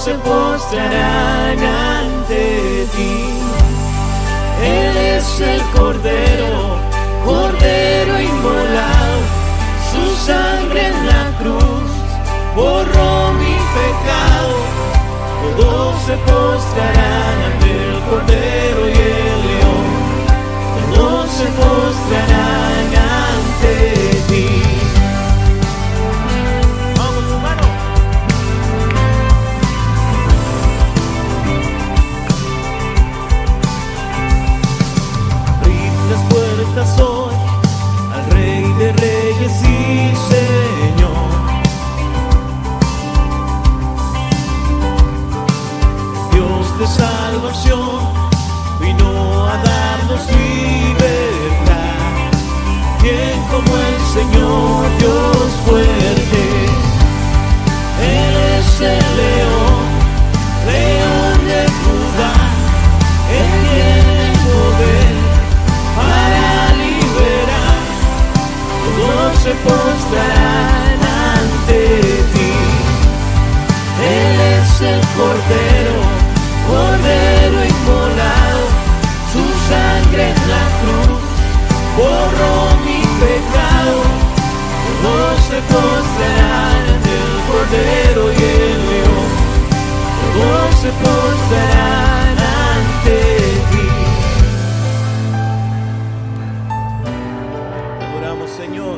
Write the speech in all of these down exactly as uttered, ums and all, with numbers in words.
se postrarán ante ti. Él es el Cordero, Cordero inmolado, su sangre en la cruz borró mi pecado. Todos se postrarán ante el Cordero y el León, todos se postrarán ante ti. Vamos, hermano. Abrid las puertas hoy al Rey de Reyes y Señor. Dios de salvación vino a darnos libertad. ¿Quién como el Señor, Dios fuerte? Él es el león, león de Judá. Él tiene el poder para liberar. Todos se postrarán ante ti. Él es el Cordero, Cordero inmolado, su sangre en la cruz borró mi pecado. Todos se postrarán ante el Cordero y el León, todos se postrarán ante ti. Te adoramos, Señor.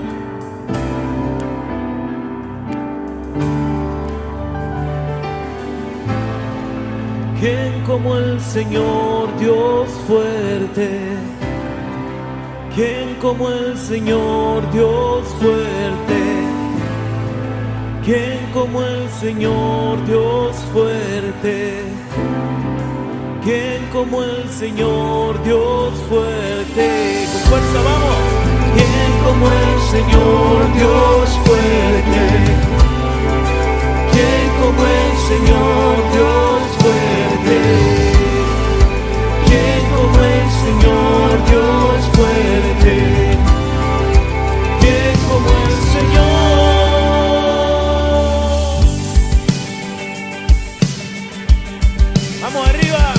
¿Quién como el Señor, Dios fuerte? ¿Quién como el Señor, Dios fuerte? ¿Quién como el Señor, Dios fuerte? ¿Quién como el Señor, Dios fuerte? Con fuerza vamos. ¿Quién como el Señor, Dios fuerte? ¿Quién como el Señor, Dios fuerte? ¿Quién como el Señor, Dios fuerte? ¿Quién como el Señor? Vamos arriba.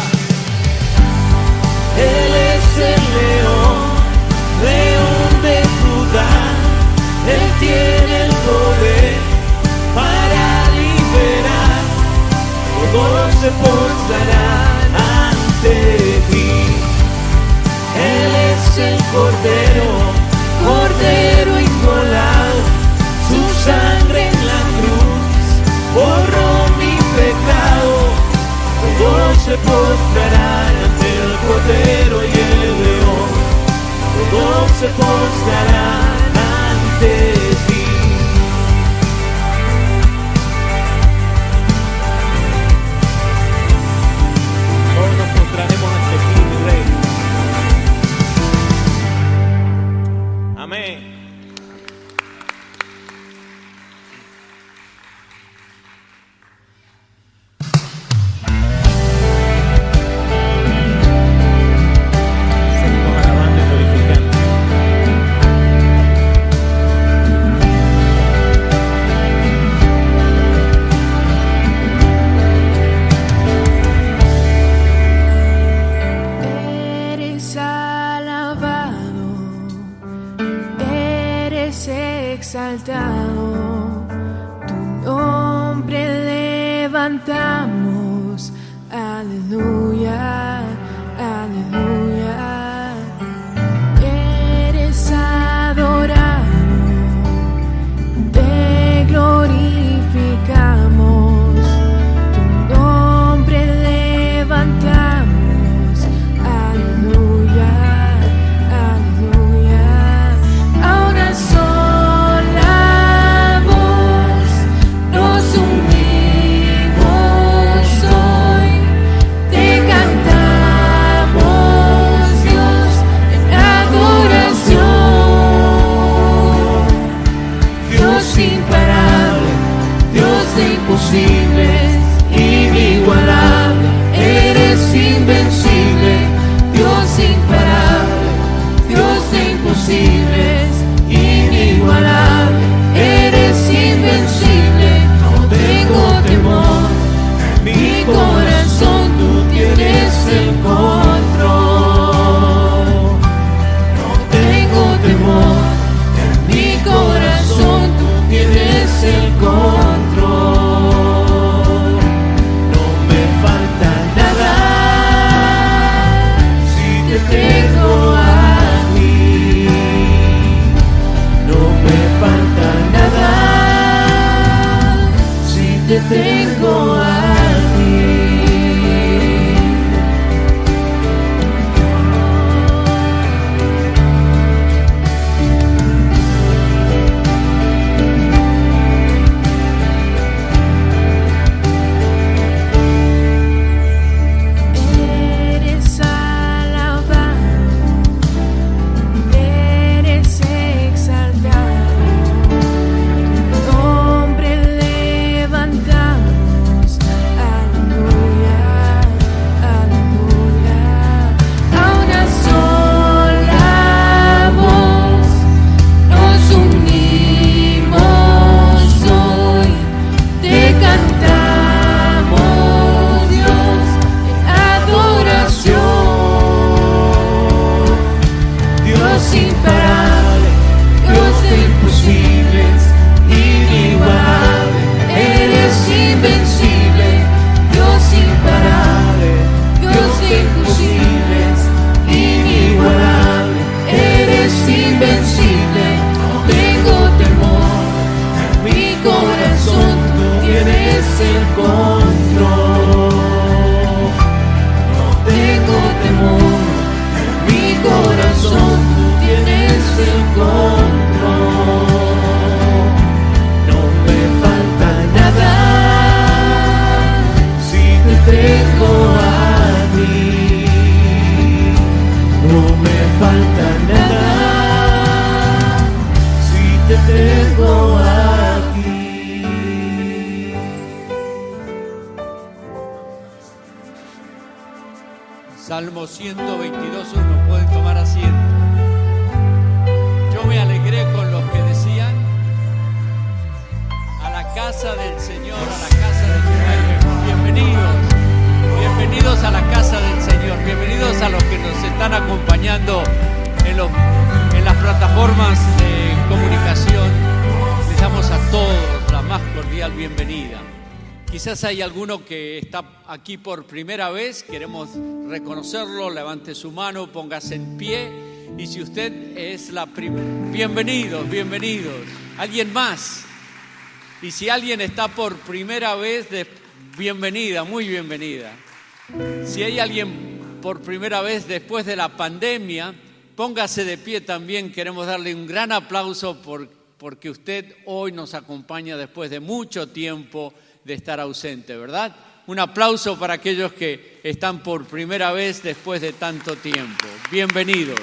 Él es el león, león de Judá. Él tiene el poder para liberar. Todos se postrarán ante ti. Él es el Cordero, Cordero inmolado, su sangre en la cruz borró mi pecado. Todos se postrarán ante el Cordero y el León, todos se postrarán ante ti. Todos nos postraremos ante ti, mi Rey. Amén. falta nada si te tengo aquí. Salmo ciento veintidós, uno, pueden tomar asiento. Yo me alegré con los que decían: a la casa del Señor, a la casa del Señor. Bienvenidos, bienvenidos a la casa del Señor, bienvenidos a los que nos están acompañando en, los, en las plataformas de comunicación. Les damos a todos la más cordial bienvenida. Quizás hay alguno que está aquí por primera vez, queremos reconocerlo, levante su mano, póngase en pie. Y si usted es la primera, bienvenidos, bienvenidos. ¿Alguien más? Y si alguien está por primera vez, de... bienvenida, muy bienvenida. Si hay alguien por primera vez después de la pandemia, póngase de pie también. Queremos darle un gran aplauso por, porque usted hoy nos acompaña después de mucho tiempo de estar ausente, ¿verdad? Un aplauso para aquellos que están por primera vez después de tanto tiempo. Bienvenidos.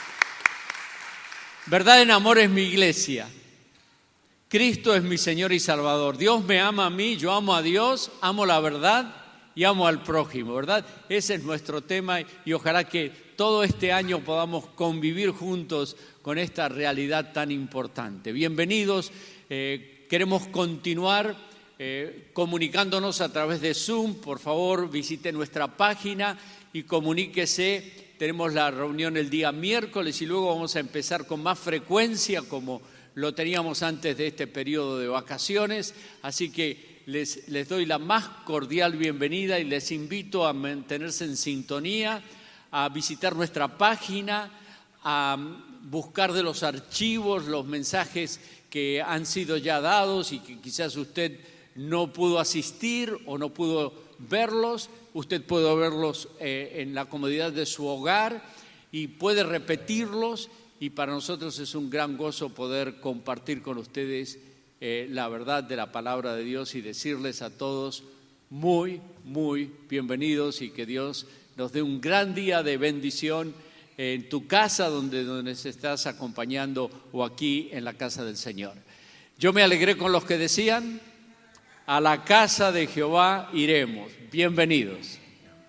Verdad en Amor es mi iglesia. Cristo es mi Señor y Salvador. Dios me ama a mí, yo amo a Dios, amo la verdad y amo al prójimo, ¿verdad? Ese es nuestro tema y ojalá que todo este año podamos convivir juntos con esta realidad tan importante. Bienvenidos. Eh, queremos continuar Eh, comunicándonos a través de Zoom. Por favor, visite nuestra página y comuníquese. Tenemos la reunión el día miércoles y luego vamos a empezar con más frecuencia como lo teníamos antes de este periodo de vacaciones. Así que les, les doy la más cordial bienvenida y les invito a mantenerse en sintonía, a visitar nuestra página, a buscar de los archivos los mensajes que han sido ya dados y que quizás usted no pudo asistir o no pudo verlos. Usted puede verlos eh, en la comodidad de su hogar y puede repetirlos, y para nosotros es un gran gozo poder compartir con ustedes eh, la verdad de la palabra de Dios y decirles a todos muy, muy bienvenidos y que Dios nos dé un gran día de bendición en tu casa donde, donde se estás acompañando o aquí en la casa del Señor. Yo me alegré con los que decían: a la casa de Jehová iremos. Bienvenidos.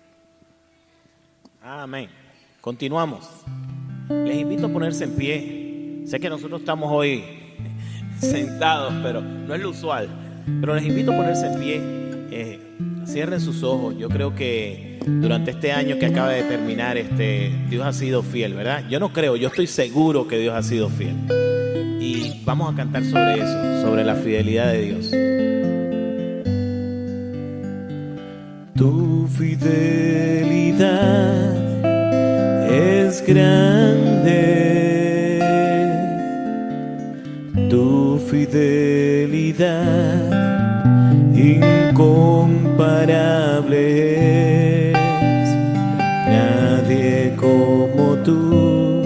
Amén. Continuamos. Les invito a ponerse en pie. Sé que nosotros estamos hoy sentados, pero no es lo usual. Pero les invito a ponerse en pie. Eh, cierren sus ojos. Yo creo que durante este año que acaba de terminar, este, Dios ha sido fiel, ¿verdad? Yo no creo, yo estoy seguro que Dios ha sido fiel. Y vamos a cantar sobre eso, sobre la fidelidad de Dios. Tu fidelidad es grande, tu fidelidad incomparable es, nadie como tú,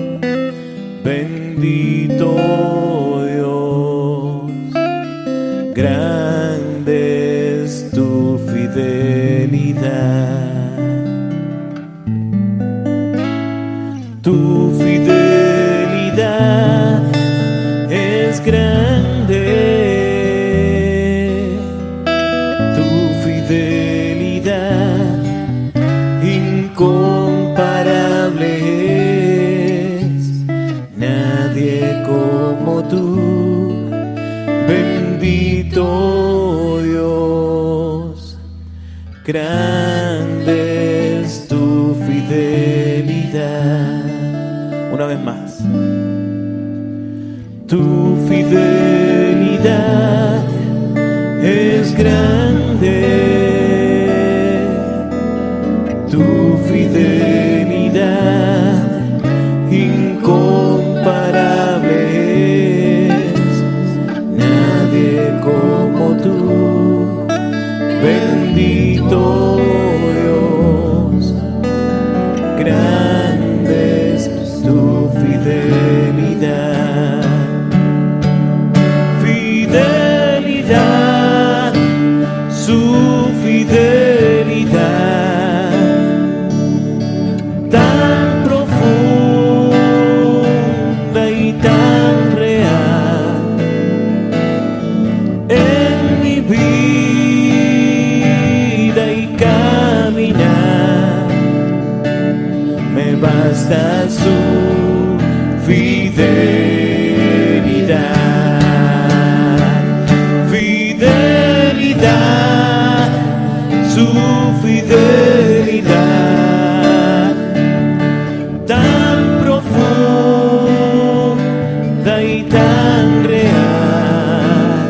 bendito Dios, grande es tu fidelidad. Tu fidelidad es grande, tu fidelidad incomparable es, nadie como tú, bendito Dios, grande es tu fidelidad. Una vez más. Tu fidelidad es grande, tu fidelidad incomparable es, nadie como tú, bendito Dios, grande es tu fidelidad. Fidelidad, su fidelidad, basta su fidelidad, fidelidad, su fidelidad tan profunda y tan real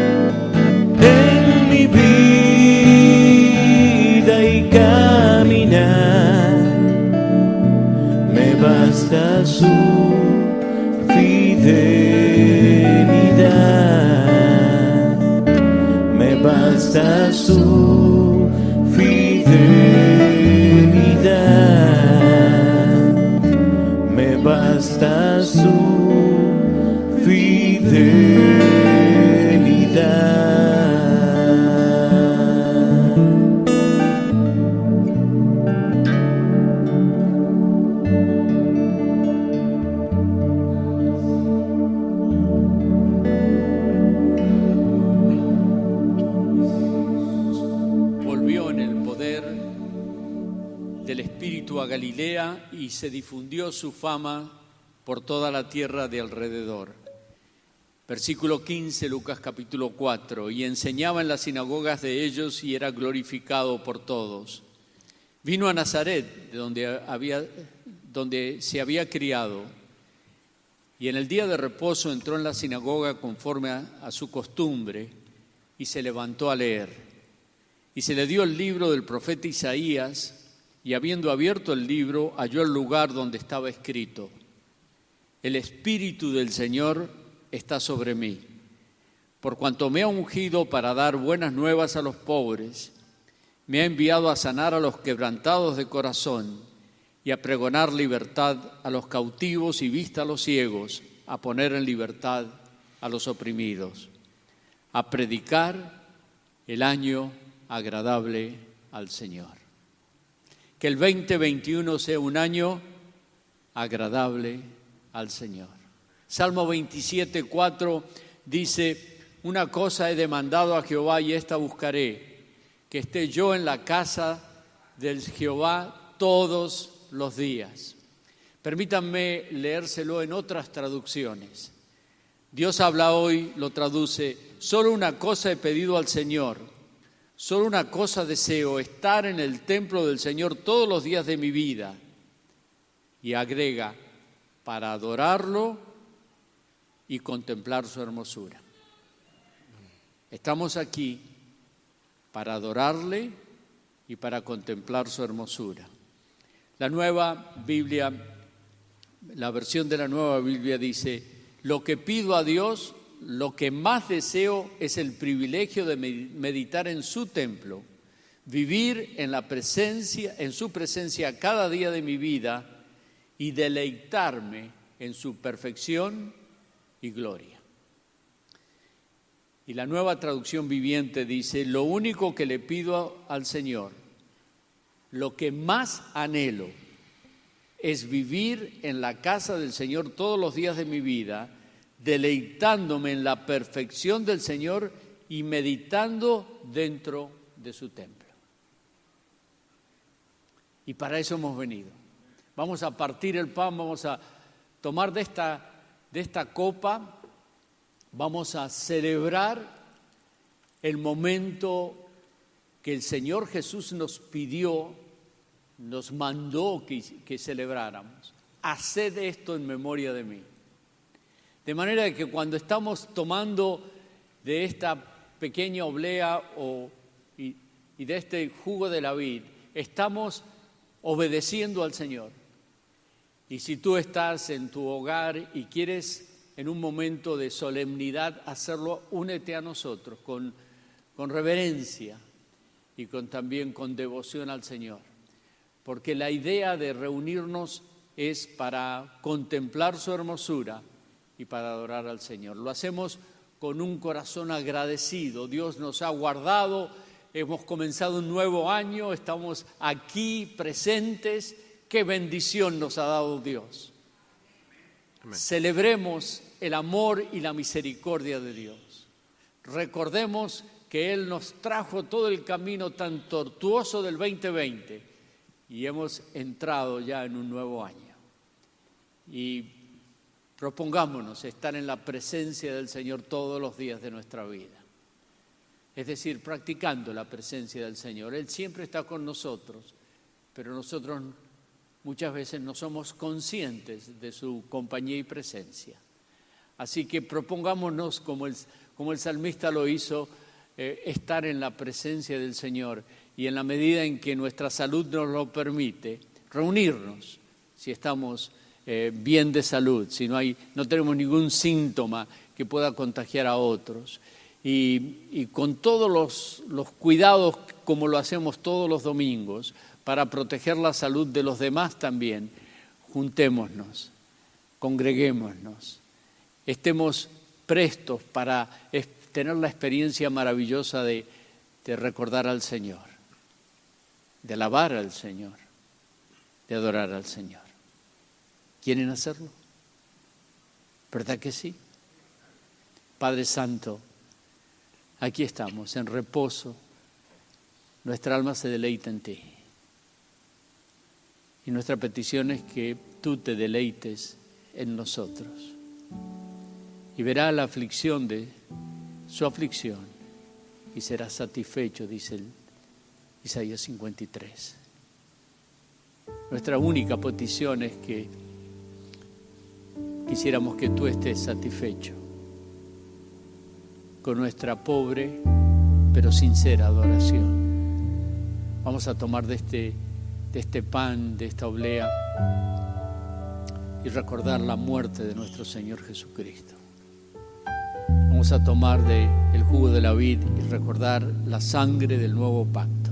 en mi vida y caminar. Me basta su fidelidad, me basta su fidelidad, me basta su fidelidad. A Galilea y se difundió su fama por toda la tierra de alrededor. Versículo quince, Lucas capítulo cuatro. Y enseñaba en las sinagogas de ellos y era glorificado por todos. Vino a Nazaret, de donde, había, donde se había criado, y en el día de reposo entró en la sinagoga conforme a, a su costumbre y se levantó a leer. Y se le dio el libro del profeta Isaías. Y habiendo abierto el libro, halló el lugar donde estaba escrito: El Espíritu del Señor está sobre mí, por cuanto me ha ungido para dar buenas nuevas a los pobres, me ha enviado a sanar a los quebrantados de corazón y a pregonar libertad a los cautivos y vista a los ciegos, a poner en libertad a los oprimidos, a predicar el año agradable al Señor. Que el veinte veintiuno sea un año agradable al Señor. Salmo veintisiete, cuatro dice: una cosa he demandado a Jehová y esta buscaré, que esté yo en la casa del Jehová todos los días. Permítanme leérselo en otras traducciones. Dios habla hoy, lo traduce: solo una cosa he pedido al Señor. Solo una cosa deseo, estar en el templo del Señor todos los días de mi vida. Y agrega: para adorarlo y contemplar su hermosura. Estamos aquí para adorarle y para contemplar su hermosura. La nueva Biblia, la versión de la nueva Biblia dice: lo que pido a Dios, lo que más deseo es el privilegio de meditar en su templo, vivir en la presencia, en su presencia cada día de mi vida y deleitarme en su perfección y gloria. Y la nueva traducción viviente dice: lo único que le pido al Señor, lo que más anhelo, es vivir en la casa del Señor todos los días de mi vida, deleitándome en la perfección del Señor y meditando dentro de su templo. Y para eso hemos venido. Vamos a partir el pan, vamos a tomar de esta, de esta copa, vamos a celebrar el momento que el Señor Jesús nos pidió, nos mandó que, que celebráramos. Haced esto en memoria de mí. De manera que cuando estamos tomando de esta pequeña oblea o, y, y de este jugo de la vid, estamos obedeciendo al Señor. Y si tú estás en tu hogar y quieres en un momento de solemnidad hacerlo, únete a nosotros con, con reverencia y con, también con devoción al Señor. Porque la idea de reunirnos es para contemplar su hermosura y para adorar al Señor. Lo hacemos con un corazón agradecido. Dios nos ha guardado, hemos comenzado un nuevo año, estamos aquí presentes. Qué bendición nos ha dado Dios. Amén. Celebremos el amor y la misericordia de Dios. Recordemos que Él nos trajo todo el camino tan tortuoso del veinte veinte y hemos entrado ya en un nuevo año. Y propongámonos estar en la presencia del Señor todos los días de nuestra vida. Es decir, practicando la presencia del Señor. Él siempre está con nosotros, pero nosotros muchas veces no somos conscientes de su compañía y presencia. Así que propongámonos, como el, como el salmista lo hizo, eh, estar en la presencia del Señor y en la medida en que nuestra salud nos lo permite, reunirnos si estamos eh, bien de salud, si no, hay, no tenemos ningún síntoma que pueda contagiar a otros. Y, y con todos los, los cuidados como lo hacemos todos los domingos para proteger la salud de los demás también, juntémonos, congreguémonos, estemos prestos para tener la experiencia maravillosa de, de recordar al Señor, de alabar al Señor, de adorar al Señor. ¿Quieren hacerlo? ¿Verdad que sí? Padre Santo, aquí estamos, en reposo. Nuestra alma se deleita en ti. Y nuestra petición es que tú te deleites en nosotros. Y verá la aflicción de su aflicción y será satisfecho, dice el Isaías cincuenta y tres. Nuestra única petición es que quisiéramos que tú estés satisfecho con nuestra pobre pero sincera adoración. Vamos a tomar de este, de este pan, de esta oblea y recordar la muerte de nuestro Señor Jesucristo. Vamos a tomar de el jugo de la vid y recordar la sangre del nuevo pacto.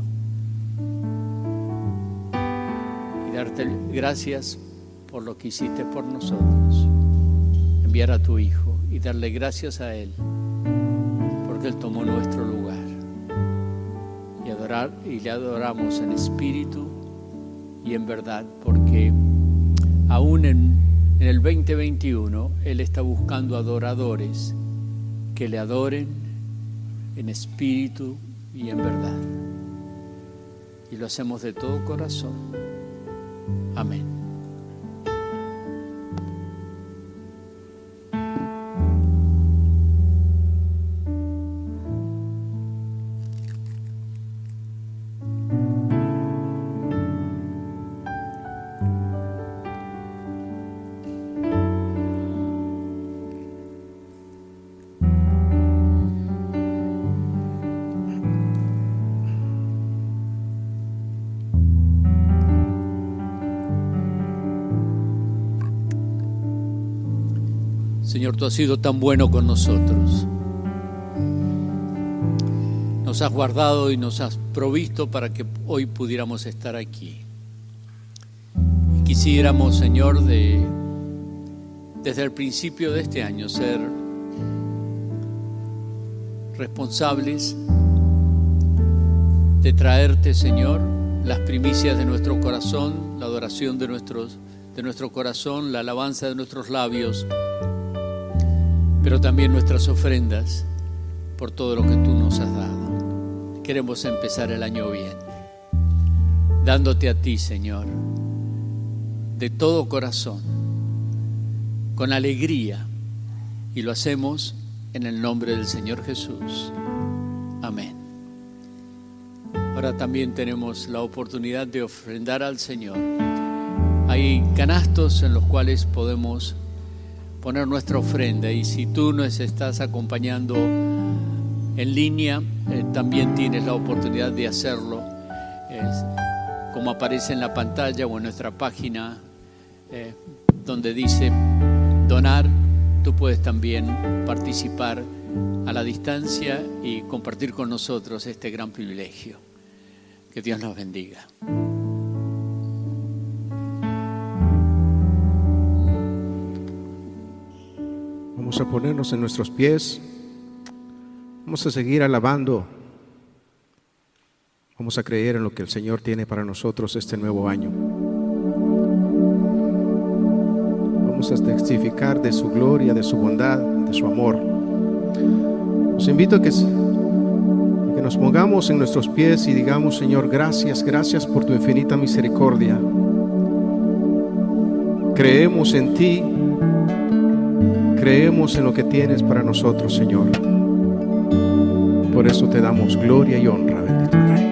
Y darte gracias por lo que hiciste por nosotros. Enviar a tu Hijo y darle gracias a Él porque Él tomó nuestro lugar. Y, adorar, y le adoramos en espíritu y en verdad, porque aún en, en el veinte veintiuno Él está buscando adoradores que le adoren en espíritu y en verdad. Y lo hacemos de todo corazón. Amén. Señor, tú has sido tan bueno con nosotros. Nos has guardado y nos has provisto para que hoy pudiéramos estar aquí. Y quisiéramos, Señor, de, desde el principio de este año ser responsables de traerte, Señor, las primicias de nuestro corazón, la adoración de, nuestros, de nuestro corazón, la alabanza de nuestros labios, pero también nuestras ofrendas por todo lo que tú nos has dado. Queremos empezar el año bien, dándote a ti, Señor, de todo corazón, con alegría, y lo hacemos en el nombre del Señor Jesús. Amén. Ahora también tenemos la oportunidad de ofrendar al Señor. Hay canastos en los cuales podemos poner nuestra ofrenda, y si tú nos estás acompañando en línea, eh, también tienes la oportunidad de hacerlo, eh, como aparece en la pantalla o en nuestra página eh, donde dice donar. Tú puedes también participar a la distancia y compartir con nosotros este gran privilegio. Que Dios nos bendiga. Vamos a ponernos en nuestros pies, vamos a seguir alabando, vamos a creer en lo que el Señor tiene para nosotros este nuevo año. Vamos a testificar de su gloria, de su bondad, de su amor. Os invito a que, a que Que nos pongamos en nuestros pies y digamos: Señor, gracias, gracias por tu infinita misericordia. Creemos en ti, creemos en lo que tienes para nosotros, Señor. Por eso te damos gloria y honra, bendito Rey.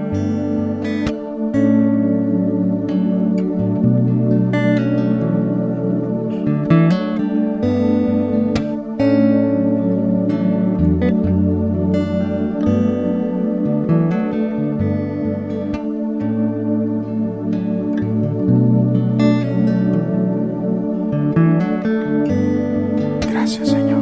Gracias, Señor.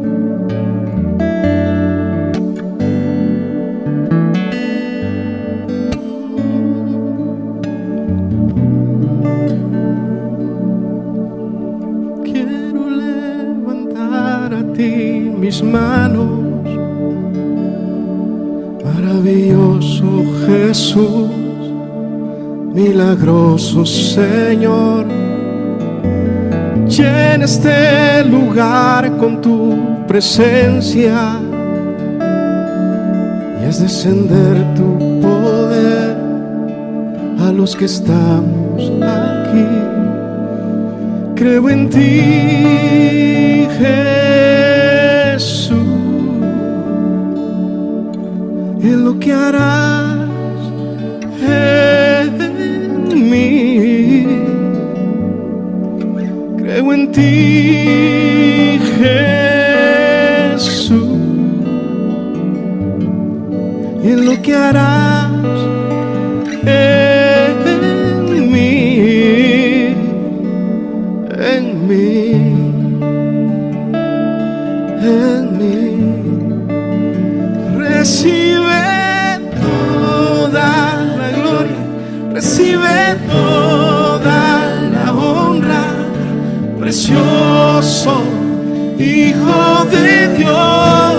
Quiero levantar a ti mis manos, maravilloso Jesús, milagroso Señor. Llena este lugar con tu presencia y haz descender tu poder a los que estamos aquí. Creo en ti, Jesús, en lo que harás en mí. Creo en ti, Jesús, y en lo que harás en mí, en mí, en mí. Recibe toda la gloria, recibe toda la honra. Precioso Hijo de Dios,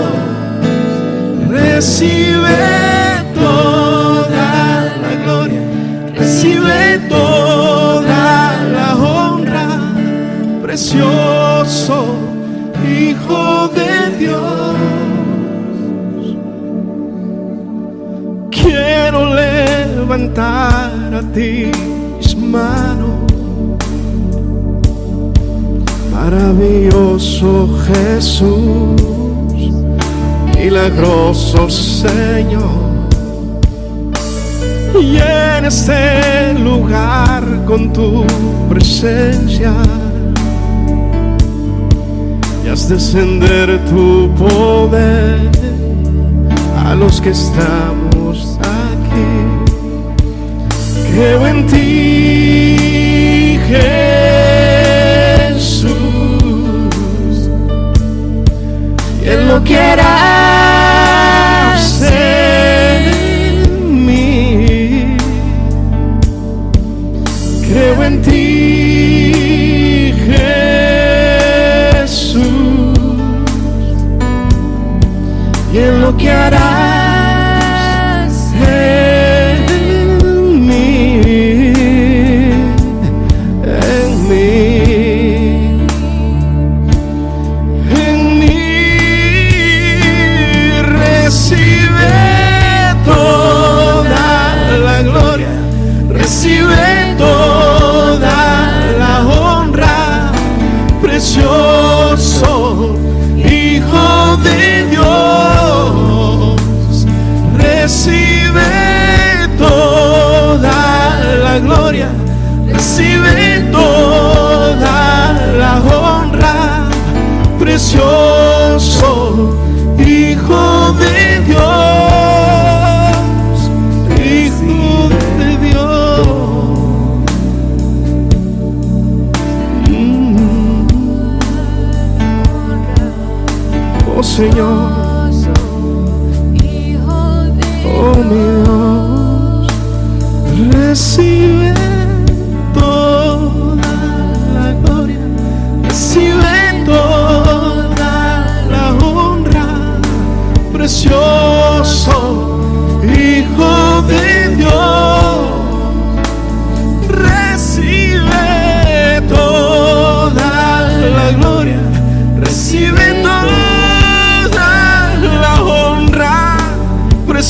recibe toda la gloria, recibe toda la honra. Precioso Hijo de Dios, quiero levantar a ti mis manos. Maravilloso Jesús, milagroso Señor, llena este lugar con tu presencia y haz descender tu poder a los que estamos aquí. Creo en ti, Jesús, y en lo que harás en mí. Creo en ti, Jesús, y en lo que harás en mí, en mí. Recibe toda la honra, precioso Hijo de Dios. Recibe toda la gloria, recibe toda la honra, precioso Hijo de Dios. Señor, oh mi Dios, recibe toda la gloria, recibe toda la honra, precioso Hijo de Dios, recibe toda la gloria, recibe toda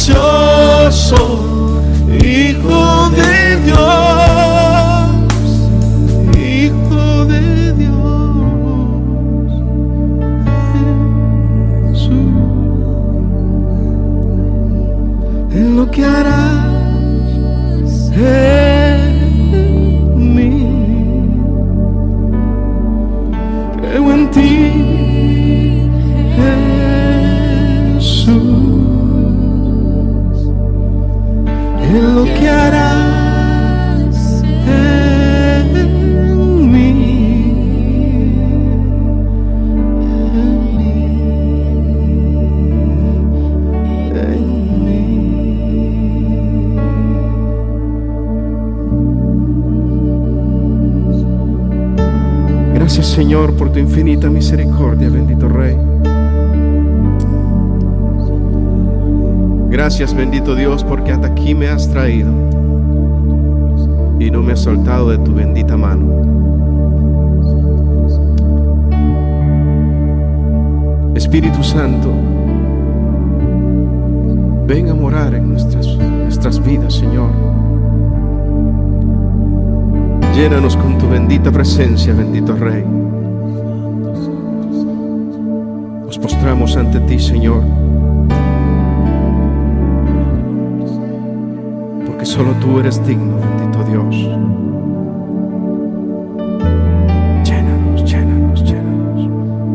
Gracias, Señor, por tu infinita misericordia, bendito Rey. Gracias, bendito Dios, porque hasta aquí me has traído y no me has soltado de tu bendita mano. Espíritu Santo, ven a morar en nuestras, nuestras vidas, Señor. Llénanos con tu bendita presencia, bendito Rey. Nos postramos ante ti, Señor, porque solo tú eres digno, bendito Dios. Llénanos, llénanos, llénanos.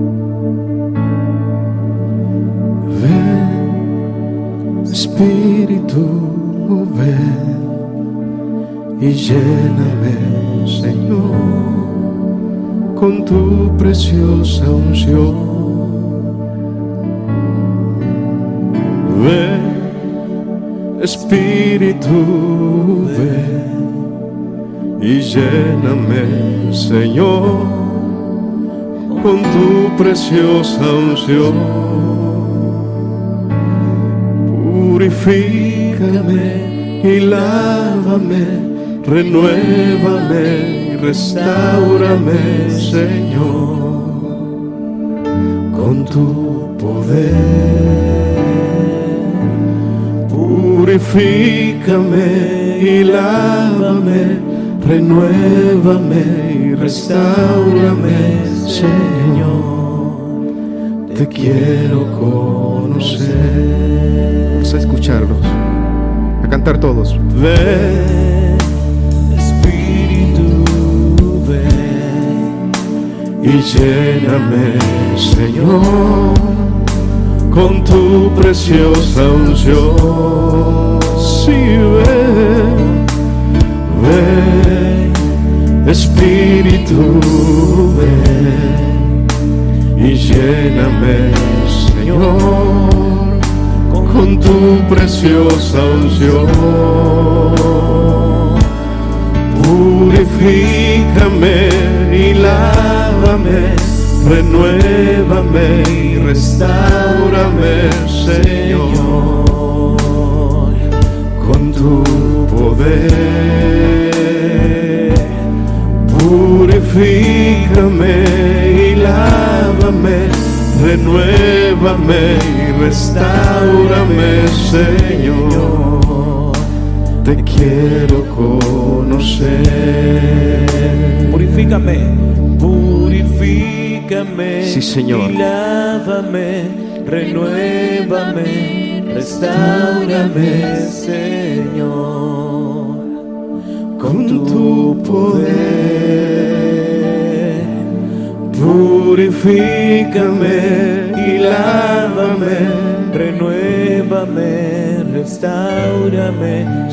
Ven, Espíritu, ven y lléname, Señor, con tu preciosa unción. Ven, Espíritu, ven y lléname, Señor, con tu preciosa unción. Purifícame y lávame, renuévame y restáurame, Señor, con tu poder. Purifícame y lávame, renuévame y restáurame, Señor. Te quiero conocer. Vamos a escucharlos, a cantar todos. Ven, Espíritu, ven y lléname, Señor, con tu preciosa unción. Sí, ven, ven, Espíritu, ven y lléname, Señor, con tu preciosa unción. Purifícame y lávame, renuévame y restáurame, Señor, con tu poder. Purifícame y lávame, renuévame y restáurame, Señor. Te quiero conocer. Purifícame, purifícame, sí, Señor. Y lávame, renuévame, restáurame, Señor, con tu poder. Purifícame y lávame, renuévame, restáurame,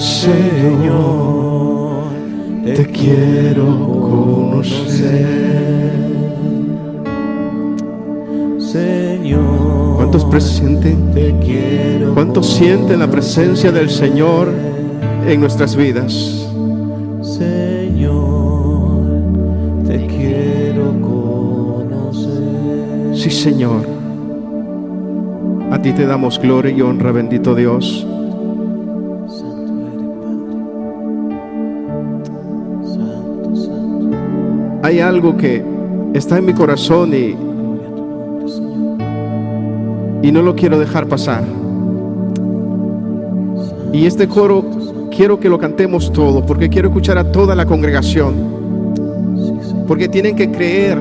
Señor. Te quiero conocer, Señor. ¿Cuántos presienten? Te quiero. ¿Cuántos sienten la presencia del Señor en nuestras vidas? Señor, te quiero conocer. Sí, Señor. A ti te damos gloria y honra, bendito Dios. Hay algo que está en mi corazón y, y no lo quiero dejar pasar. Y este coro quiero que lo cantemos todo, porque quiero escuchar a toda la congregación, porque tienen que creer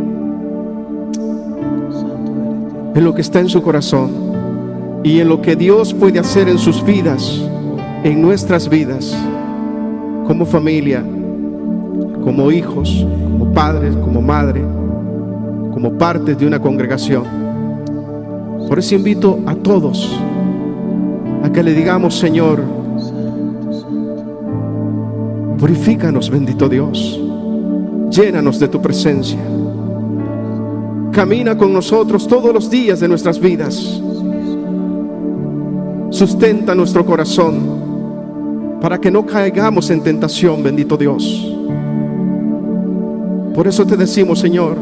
en lo que está en su corazón y en lo que Dios puede hacer en sus vidas, en nuestras vidas, como familia, como hijos, como padres, como madre, como partes de una congregación. Por eso invito a todos a que le digamos: Señor, purifícanos, bendito Dios, llénanos de tu presencia, camina con nosotros todos los días de nuestras vidas, sustenta nuestro corazón para que no caigamos en tentación, bendito Dios. Por eso te decimos, Señor,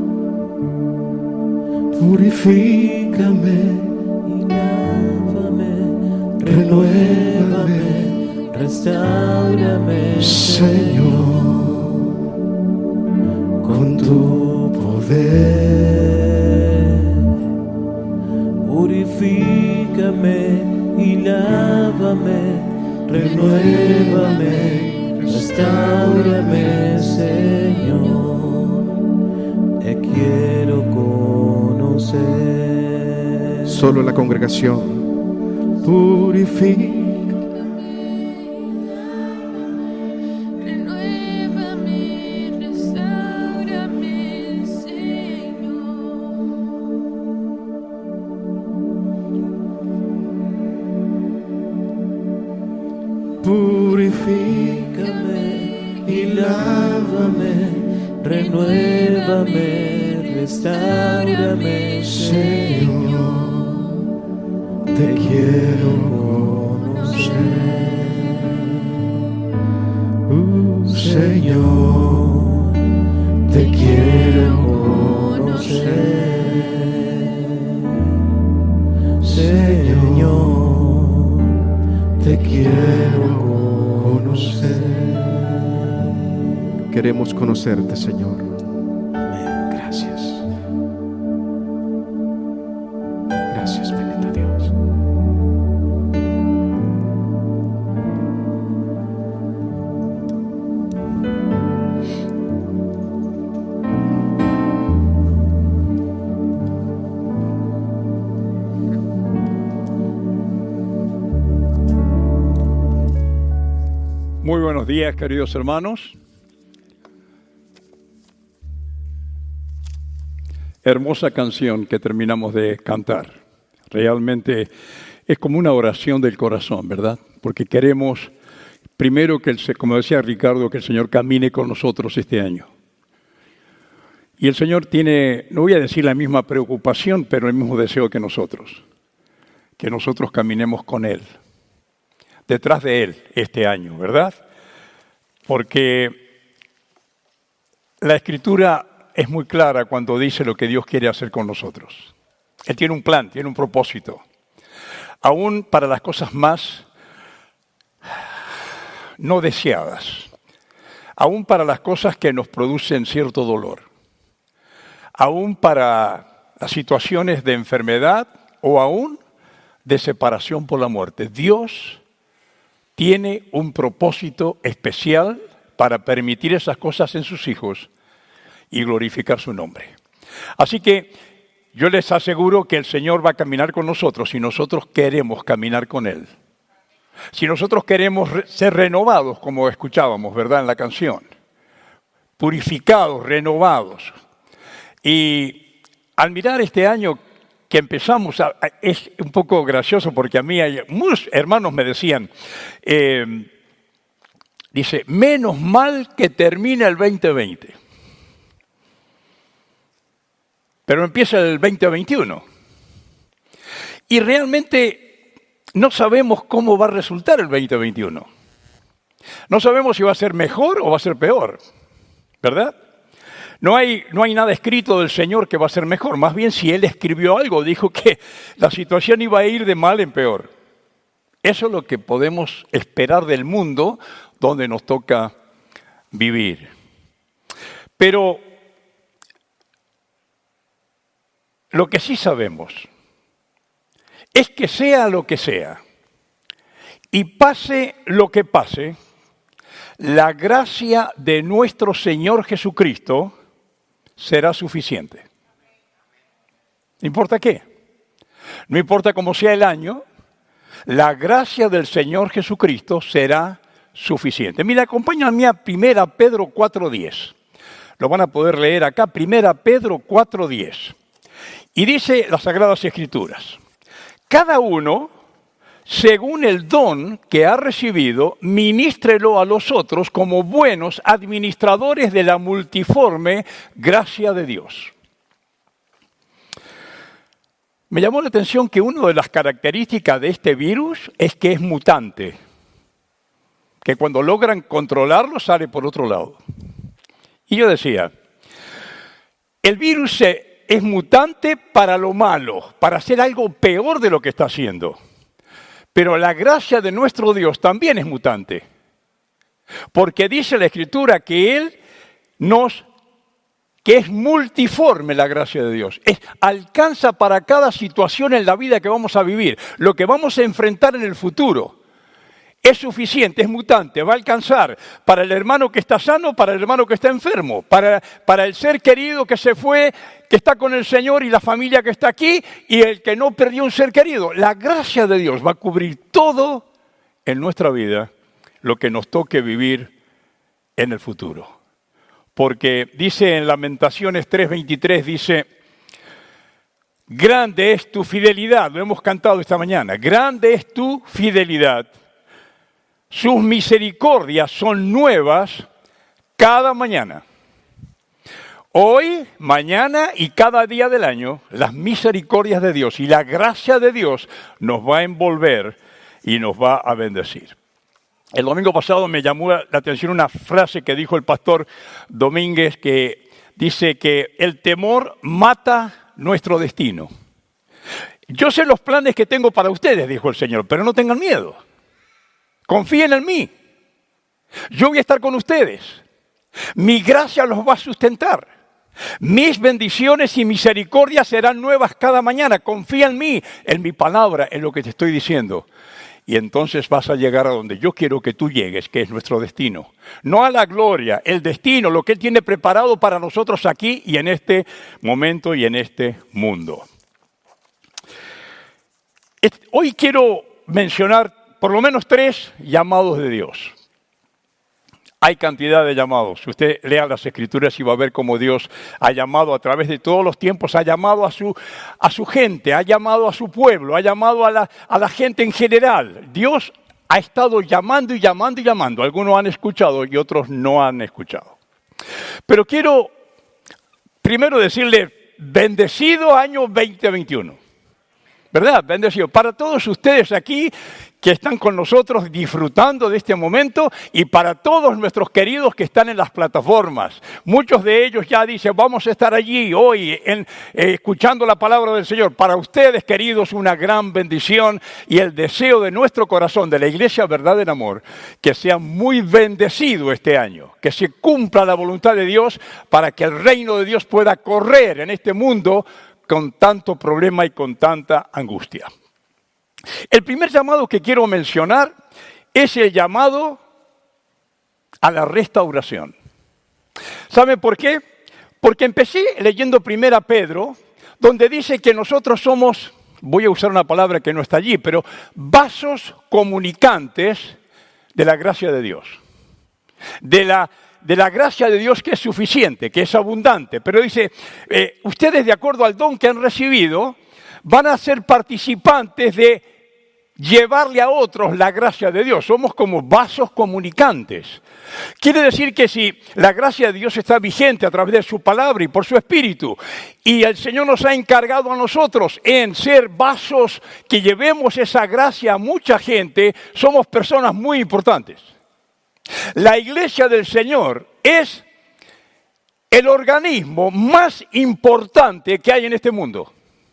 purifícame y lávame, renuévame, restáurame, Señor, con tu poder. Purifícame y lávame, renuévame, restáurame, Señor. Te quiero conocer. Solo la congregación. Purifica. Purifícame y lávame, renuévame, restáurame, Señor. Te quiero conocer, uh, Señor. Te quiero conocer, Señor. Te quiero conocer. Queremos conocerte, Señor. Amén. Gracias. Gracias, bendito Dios. Muy buenos días, queridos hermanos. Hermosa canción que terminamos de cantar. Realmente es como una oración del corazón, ¿verdad? Porque queremos, primero, que el, como decía Ricardo, que el Señor camine con nosotros este año. Y el Señor tiene, no voy a decir la misma preocupación, pero el mismo deseo que nosotros. Que nosotros caminemos con Él. Detrás de Él este año, ¿verdad? Porque la Escritura es muy clara cuando dice lo que Dios quiere hacer con nosotros. Él tiene un plan, tiene un propósito. Aún para las cosas más no deseadas. Aún para las cosas que nos producen cierto dolor. Aún para las situaciones de enfermedad o aún de separación por la muerte. Dios tiene un propósito especial para permitir esas cosas en sus hijos y glorificar su nombre. Así que yo les aseguro que el Señor va a caminar con nosotros si nosotros queremos caminar con Él. Si nosotros queremos ser renovados, como escuchábamos, ¿verdad?, en la canción. Purificados, renovados. Y al mirar este año que empezamos, a, a, es un poco gracioso porque a mí hay, muchos hermanos me decían, eh, dice, menos mal que termina el veinte veinte. Pero empieza el veinte veintiuno. Y realmente no sabemos cómo va a resultar el veinte veintiuno. No sabemos si va a ser mejor o va a ser peor, ¿verdad? No hay, no hay nada escrito del Señor que va a ser mejor. Más bien, si Él escribió algo, dijo que la situación iba a ir de mal en peor. Eso es lo que podemos esperar del mundo donde nos toca vivir. Pero lo que sí sabemos es que sea lo que sea y pase lo que pase, la gracia de nuestro Señor Jesucristo será suficiente. ¿No importa qué? No importa cómo sea el año, la gracia del Señor Jesucristo será suficiente. Mira, acompáñame a primera Pedro cuatro diez. Lo van a poder leer acá, primera Pedro cuatro diez. Y dice las Sagradas Escrituras, cada uno, según el don que ha recibido, ministrelo a los otros como buenos administradores de la multiforme gracia de Dios. Me llamó la atención que una de las características de este virus es que es mutante, que cuando logran controlarlo sale por otro lado. Y yo decía, El virus es mutante para lo malo, para hacer algo peor de lo que está haciendo. Pero la gracia de nuestro Dios también es mutante. Porque dice la Escritura que Él nos, que es multiforme la gracia de Dios. Es, alcanza para cada situación en la vida que vamos a vivir, lo que vamos a enfrentar en el futuro. Es suficiente, es mutante, va a alcanzar para el hermano que está sano, para el hermano que está enfermo, para, para el ser querido que se fue, que está con el Señor y la familia que está aquí y el que no perdió un ser querido. La gracia de Dios va a cubrir todo en nuestra vida, lo que nos toque vivir en el futuro. Porque dice en Lamentaciones tres veintitrés, dice, grande es tu fidelidad, lo hemos cantado esta mañana, grande es tu fidelidad. Sus misericordias son nuevas cada mañana. Hoy, mañana y cada día del año, las misericordias de Dios y la gracia de Dios nos va a envolver y nos va a bendecir. El domingo pasado me llamó la atención una frase que dijo el pastor Domínguez, que dice que el temor mata nuestro destino. Yo sé los planes que tengo para ustedes, dijo el Señor, pero no tengan miedo. Confíen en mí. Yo voy a estar con ustedes. Mi gracia los va a sustentar. Mis bendiciones y misericordias serán nuevas cada mañana. Confía en mí, en mi palabra, en lo que te estoy diciendo. Y entonces vas a llegar a donde yo quiero que tú llegues, que es nuestro destino. No a la gloria, el destino, lo que Él tiene preparado para nosotros aquí y en este momento y en este mundo. Hoy quiero mencionar por lo menos tres llamados de Dios. Hay cantidad de llamados. Si usted lea las Escrituras y va a ver cómo Dios ha llamado a través de todos los tiempos, ha llamado a su, a su gente, ha llamado a su pueblo, ha llamado a la, a la gente en general. Dios ha estado llamando y llamando y llamando. Algunos han escuchado y otros no han escuchado. Pero quiero primero decirle, bendecido año veinte veintiuno. ¿Verdad? Bendecido. Para todos ustedes aquí que están con nosotros disfrutando de este momento y para todos nuestros queridos que están en las plataformas. Muchos de ellos ya dicen, vamos a estar allí hoy en, eh, escuchando la palabra del Señor. Para ustedes, queridos, una gran bendición y el deseo de nuestro corazón, de la Iglesia Verdad en Amor, que sea muy bendecido este año, que se cumpla la voluntad de Dios para que el reino de Dios pueda correr en este mundo con tanto problema y con tanta angustia. El primer llamado que quiero mencionar es el llamado a la restauración. ¿Saben por qué? Porque empecé leyendo primero a Pedro, donde dice que nosotros somos, voy a usar una palabra que no está allí, pero vasos comunicantes de la gracia de Dios. De la De la gracia de Dios que es suficiente, que es abundante. Pero dice, eh, ustedes de acuerdo al don que han recibido, van a ser participantes de llevarle a otros la gracia de Dios. Somos como vasos comunicantes. Quiere decir que si la gracia de Dios está vigente a través de su palabra y por su espíritu, y el Señor nos ha encargado a nosotros en ser vasos que llevemos esa gracia a mucha gente, somos personas muy importantes. La Iglesia del Señor es el organismo más importante que hay en este mundo.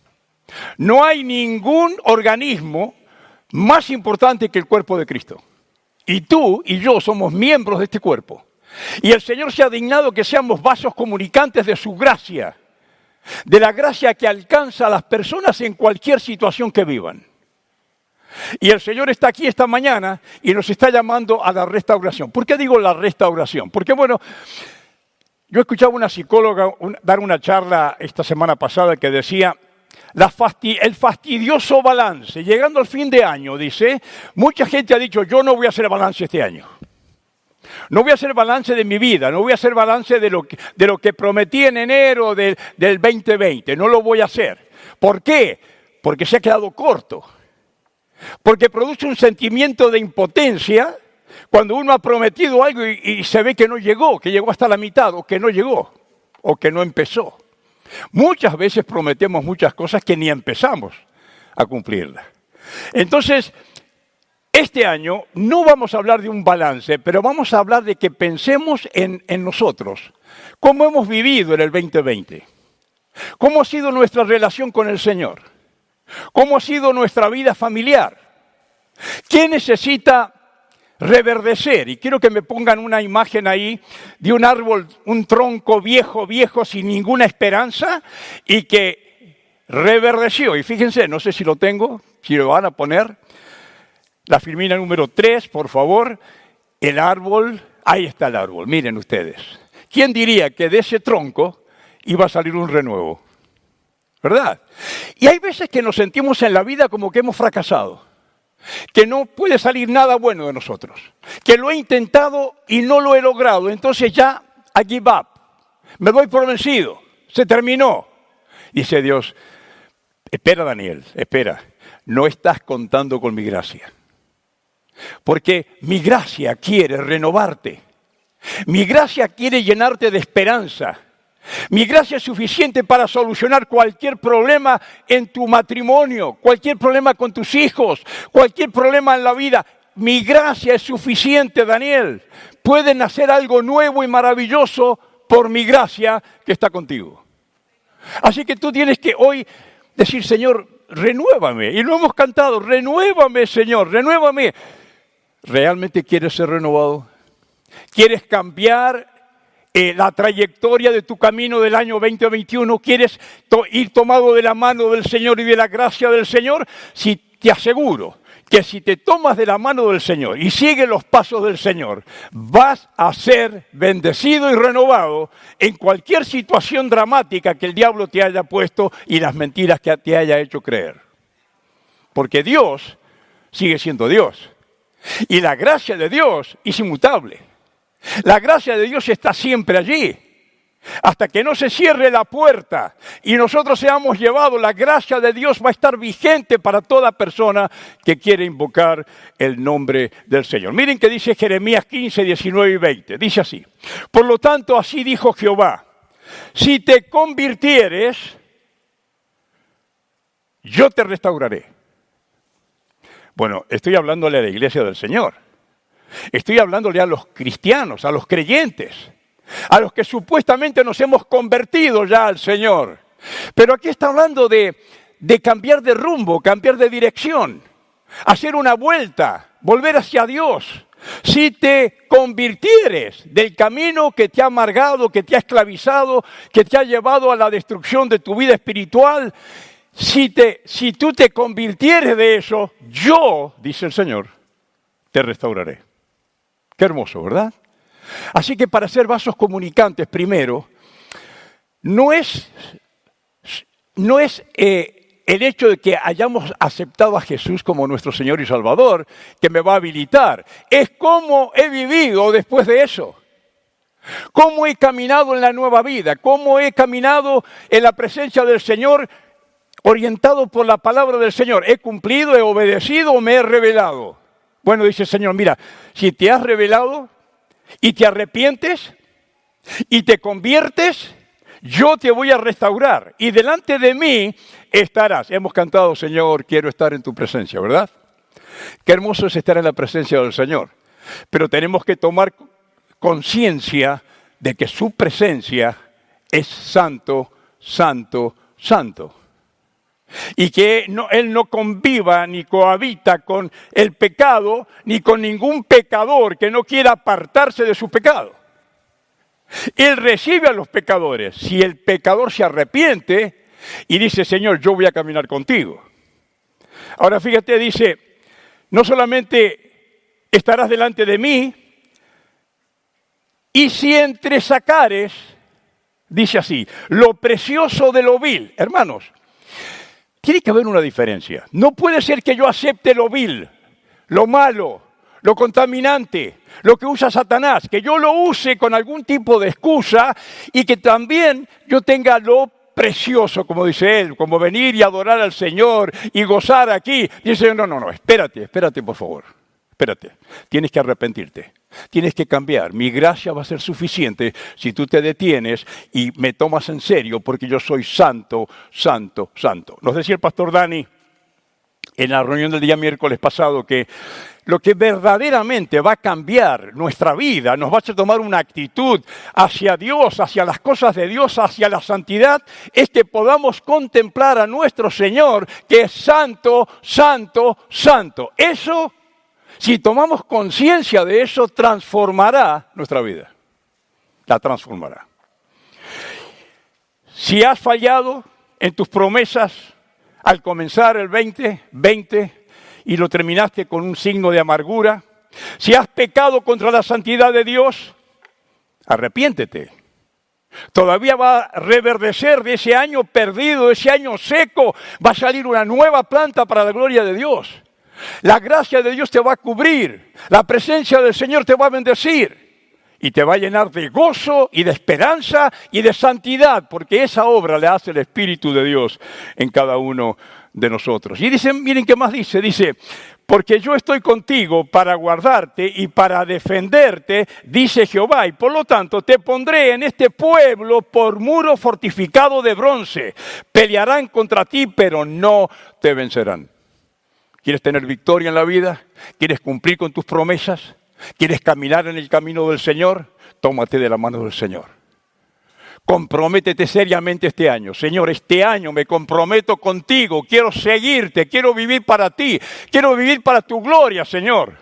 No hay ningún organismo más importante que el cuerpo de Cristo. Y tú y yo somos miembros de este cuerpo. Y el Señor se ha dignado que seamos vasos comunicantes de su gracia, de la gracia que alcanza a las personas en cualquier situación que vivan. Y el Señor está aquí esta mañana y nos está llamando a la restauración. ¿Por qué digo la restauración? Porque, bueno, yo escuchaba a una psicóloga un, dar una charla esta semana pasada que decía, la fasti- el fastidioso balance. Llegando al fin de año, dice, mucha gente ha dicho, yo no voy a hacer balance este año. No voy a hacer balance de mi vida, no voy a hacer balance de lo que, de lo que prometí en enero del, del veinte veinte. No lo voy a hacer. ¿Por qué? Porque se ha quedado corto. Porque produce un sentimiento de impotencia cuando uno ha prometido algo y, y se ve que no llegó, que llegó hasta la mitad, o que no llegó, o que no empezó. Muchas veces prometemos muchas cosas que ni empezamos a cumplirlas. Entonces, este año no vamos a hablar de un balance, pero vamos a hablar de que pensemos en, en nosotros, cómo hemos vivido en el veinte veinte. ¿Cómo ha sido nuestra relación con el Señor? ¿Cómo ha sido nuestra vida familiar? ¿Qué necesita reverdecer? Y quiero que me pongan una imagen ahí de un árbol, un tronco viejo, viejo, sin ninguna esperanza, y que reverdeció. Y fíjense, no sé si lo tengo, si lo van a poner. La filmina número tres, por favor. El árbol, ahí está el árbol, miren ustedes. ¿Quién diría que de ese tronco iba a salir un renuevo? ¿Verdad? Y hay veces que nos sentimos en la vida como que hemos fracasado, que no puede salir nada bueno de nosotros, que lo he intentado y no lo he logrado, entonces ya I give up, me doy por vencido, se terminó. Dice Dios, espera Daniel, espera, no estás contando con mi gracia, porque mi gracia quiere renovarte, mi gracia quiere llenarte de esperanza. Mi gracia es suficiente para solucionar cualquier problema en tu matrimonio, cualquier problema con tus hijos, cualquier problema en la vida. Mi gracia es suficiente, Daniel. Pueden hacer algo nuevo y maravilloso por mi gracia que está contigo. Así que tú tienes que hoy decir, Señor, renuévame. Y lo hemos cantado, renuévame, Señor, renuévame. ¿Realmente quieres ser renovado? ¿Quieres cambiar Eh, la trayectoria de tu camino del año veinte veintiuno? ¿Quieres to- ir tomado de la mano del Señor y de la gracia del Señor? Si te aseguro que si te tomas de la mano del Señor y sigues los pasos del Señor, vas a ser bendecido y renovado en cualquier situación dramática que el diablo te haya puesto y las mentiras que te haya hecho creer. Porque Dios sigue siendo Dios. Y la gracia de Dios es inmutable. La gracia de Dios está siempre allí. Hasta que no se cierre la puerta y nosotros seamos llevados, la gracia de Dios va a estar vigente para toda persona que quiere invocar el nombre del Señor. Miren que dice Jeremías quince, diecinueve y veinte. Dice así: por lo tanto, así dijo Jehová, si te convirtieres, yo te restauraré. Bueno, estoy hablándole a la iglesia del Señor. Estoy hablándole a los cristianos, a los creyentes, a los que supuestamente nos hemos convertido ya al Señor. Pero aquí está hablando de, de cambiar de rumbo, cambiar de dirección, hacer una vuelta, volver hacia Dios. Si te convirtieres del camino que te ha amargado, que te ha esclavizado, que te ha llevado a la destrucción de tu vida espiritual, si, te, si tú te convirtieres de eso, yo, dice el Señor, te restauraré. Qué hermoso, ¿verdad? Así que para ser vasos comunicantes, primero, no es, no es eh, el hecho de que hayamos aceptado a Jesús como nuestro Señor y Salvador que me va a habilitar. Es cómo he vivido después de eso. Cómo he caminado en la nueva vida. Cómo he caminado en la presencia del Señor orientado por la palabra del Señor. ¿He cumplido, he obedecido o me he rebelado? Bueno, dice el Señor, mira, si te has rebelado y te arrepientes y te conviertes, yo te voy a restaurar y delante de mí estarás. Hemos cantado, Señor, quiero estar en tu presencia, ¿verdad? Qué hermoso es estar en la presencia del Señor. Pero tenemos que tomar conciencia de que su presencia es santo, santo, santo. Y que no, Él no conviva ni cohabita con el pecado, ni con ningún pecador que no quiera apartarse de su pecado. Él recibe a los pecadores. Si el pecador se arrepiente y dice, Señor, yo voy a caminar contigo. Ahora fíjate, dice, no solamente estarás delante de mí, y si entresacares, dice así, lo precioso de lo vil. Hermanos, tiene que haber una diferencia. No puede ser que yo acepte lo vil, lo malo, lo contaminante, lo que usa Satanás, que yo lo use con algún tipo de excusa y que también yo tenga lo precioso, como dice él, como venir y adorar al Señor y gozar aquí. Dice, no, no, no, espérate, espérate por favor, espérate, tienes que arrepentirte. Tienes que cambiar. Mi gracia va a ser suficiente si tú te detienes y me tomas en serio porque yo soy santo, santo, santo. Nos decía el pastor Dani en la reunión del día miércoles pasado que lo que verdaderamente va a cambiar nuestra vida, nos va a hacer tomar una actitud hacia Dios, hacia las cosas de Dios, hacia la santidad, es que podamos contemplar a nuestro Señor, que es santo, santo, santo. Eso, si tomamos conciencia de eso, transformará nuestra vida. La transformará. Si has fallado en tus promesas al comenzar el veinte veinte y lo terminaste con un signo de amargura, si has pecado contra la santidad de Dios, arrepiéntete. Todavía va a reverdecer de ese año perdido, de ese año seco, va a salir una nueva planta para la gloria de Dios. La gracia de Dios te va a cubrir, la presencia del Señor te va a bendecir. Y te va a llenar de gozo y de esperanza y de santidad, porque esa obra le hace el Espíritu de Dios en cada uno de nosotros. Y dicen, miren qué más dice, dice, porque yo estoy contigo para guardarte y para defenderte, dice Jehová, y por lo tanto te pondré en este pueblo por muro fortificado de bronce. Pelearán contra ti, pero no te vencerán. ¿Quieres tener victoria en la vida? ¿Quieres cumplir con tus promesas? ¿Quieres caminar en el camino del Señor? Tómate de la mano del Señor. Comprométete seriamente este año. Señor, este año me comprometo contigo. Quiero seguirte, quiero vivir para ti. Quiero vivir para tu gloria, Señor.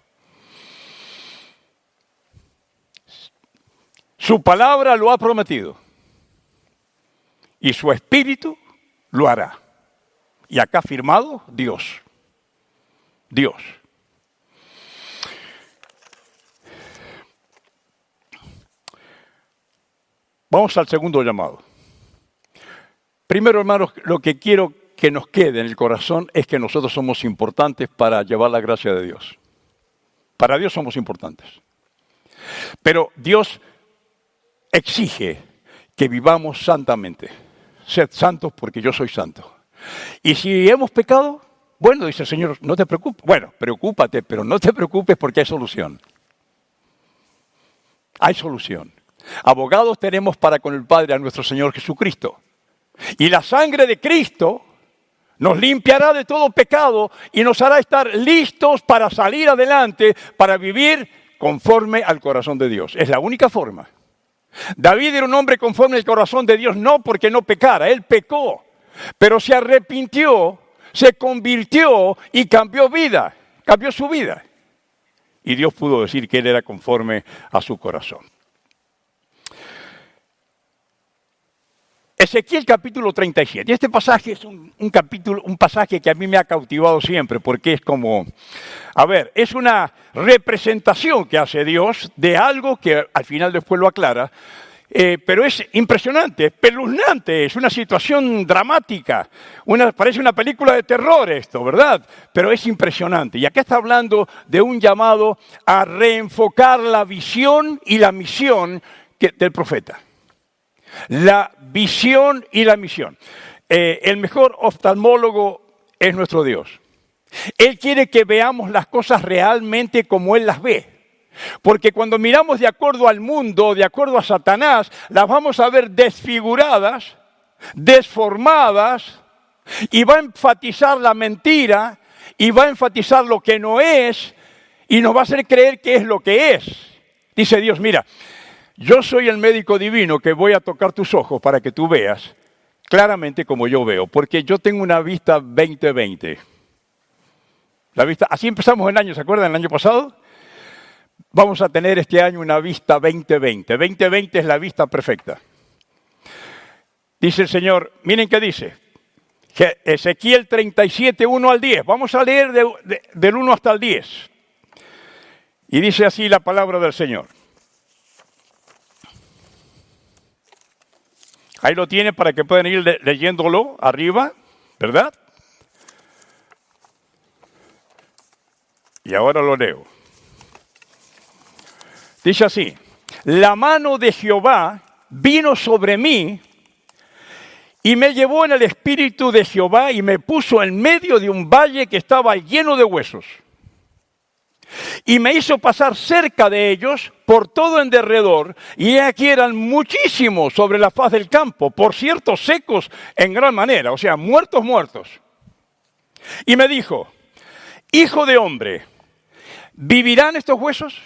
Su palabra lo ha prometido. Y su Espíritu lo hará. Y acá firmado, Dios. Dios. Vamos al segundo llamado. Primero, hermanos, lo que quiero que nos quede en el corazón es que nosotros somos importantes para llevar la gracia de Dios. Para Dios somos importantes. Pero Dios exige que vivamos santamente. Sed santos porque yo soy santo. Y si hemos pecado, bueno, dice el Señor, no te preocupes. Bueno, preocúpate, pero no te preocupes porque hay solución. Hay solución. Abogados tenemos para con el Padre a nuestro Señor Jesucristo. Y la sangre de Cristo nos limpiará de todo pecado y nos hará estar listos para salir adelante, para vivir conforme al corazón de Dios. Es la única forma. David era un hombre conforme al corazón de Dios, no porque no pecara, él pecó, pero se arrepintió, se convirtió y cambió vida, cambió su vida. Y Dios pudo decir que él era conforme a su corazón. Ezequiel capítulo treinta y siete. Este pasaje es un, un capítulo, un pasaje que a mí me ha cautivado siempre, porque es como, a ver, es una representación que hace Dios de algo que al final después lo aclara, eh, pero es impresionante, espeluznante, es una situación dramática, una, parece una película de terror esto, ¿verdad? Pero es impresionante. Y acá está hablando de un llamado a reenfocar la visión y la misión que, del profeta. La visión y la misión. Eh, el mejor oftalmólogo es nuestro Dios. Él quiere que veamos las cosas realmente como Él las ve. Porque cuando miramos de acuerdo al mundo, de acuerdo a Satanás, las vamos a ver desfiguradas, desformadas, y va a enfatizar la mentira, y va a enfatizar lo que no es, y nos va a hacer creer que es lo que es. Dice Dios, mira, yo soy el médico divino que voy a tocar tus ojos para que tú veas claramente como yo veo, porque yo tengo una vista veinte veinte. La vista, así empezamos el año, ¿se acuerdan? El año pasado. Vamos a tener este año una vista veinte veinte. veinte veinte es la vista perfecta. Dice el Señor, miren qué dice. Ezequiel treinta y siete, uno al diez. Vamos a leer de, de, del uno hasta el diez. Y dice así la palabra del Señor. Ahí lo tiene para que puedan ir le- leyéndolo arriba, ¿verdad? Y ahora lo leo. Dice así, la mano de Jehová vino sobre mí y me llevó en el espíritu de Jehová y me puso en medio de un valle que estaba lleno de huesos. Y me hizo pasar cerca de ellos por todo en derredor, y aquí eran muchísimos sobre la faz del campo, por cierto secos en gran manera, o sea, muertos, muertos. Y me dijo, hijo de hombre, ¿vivirán estos huesos?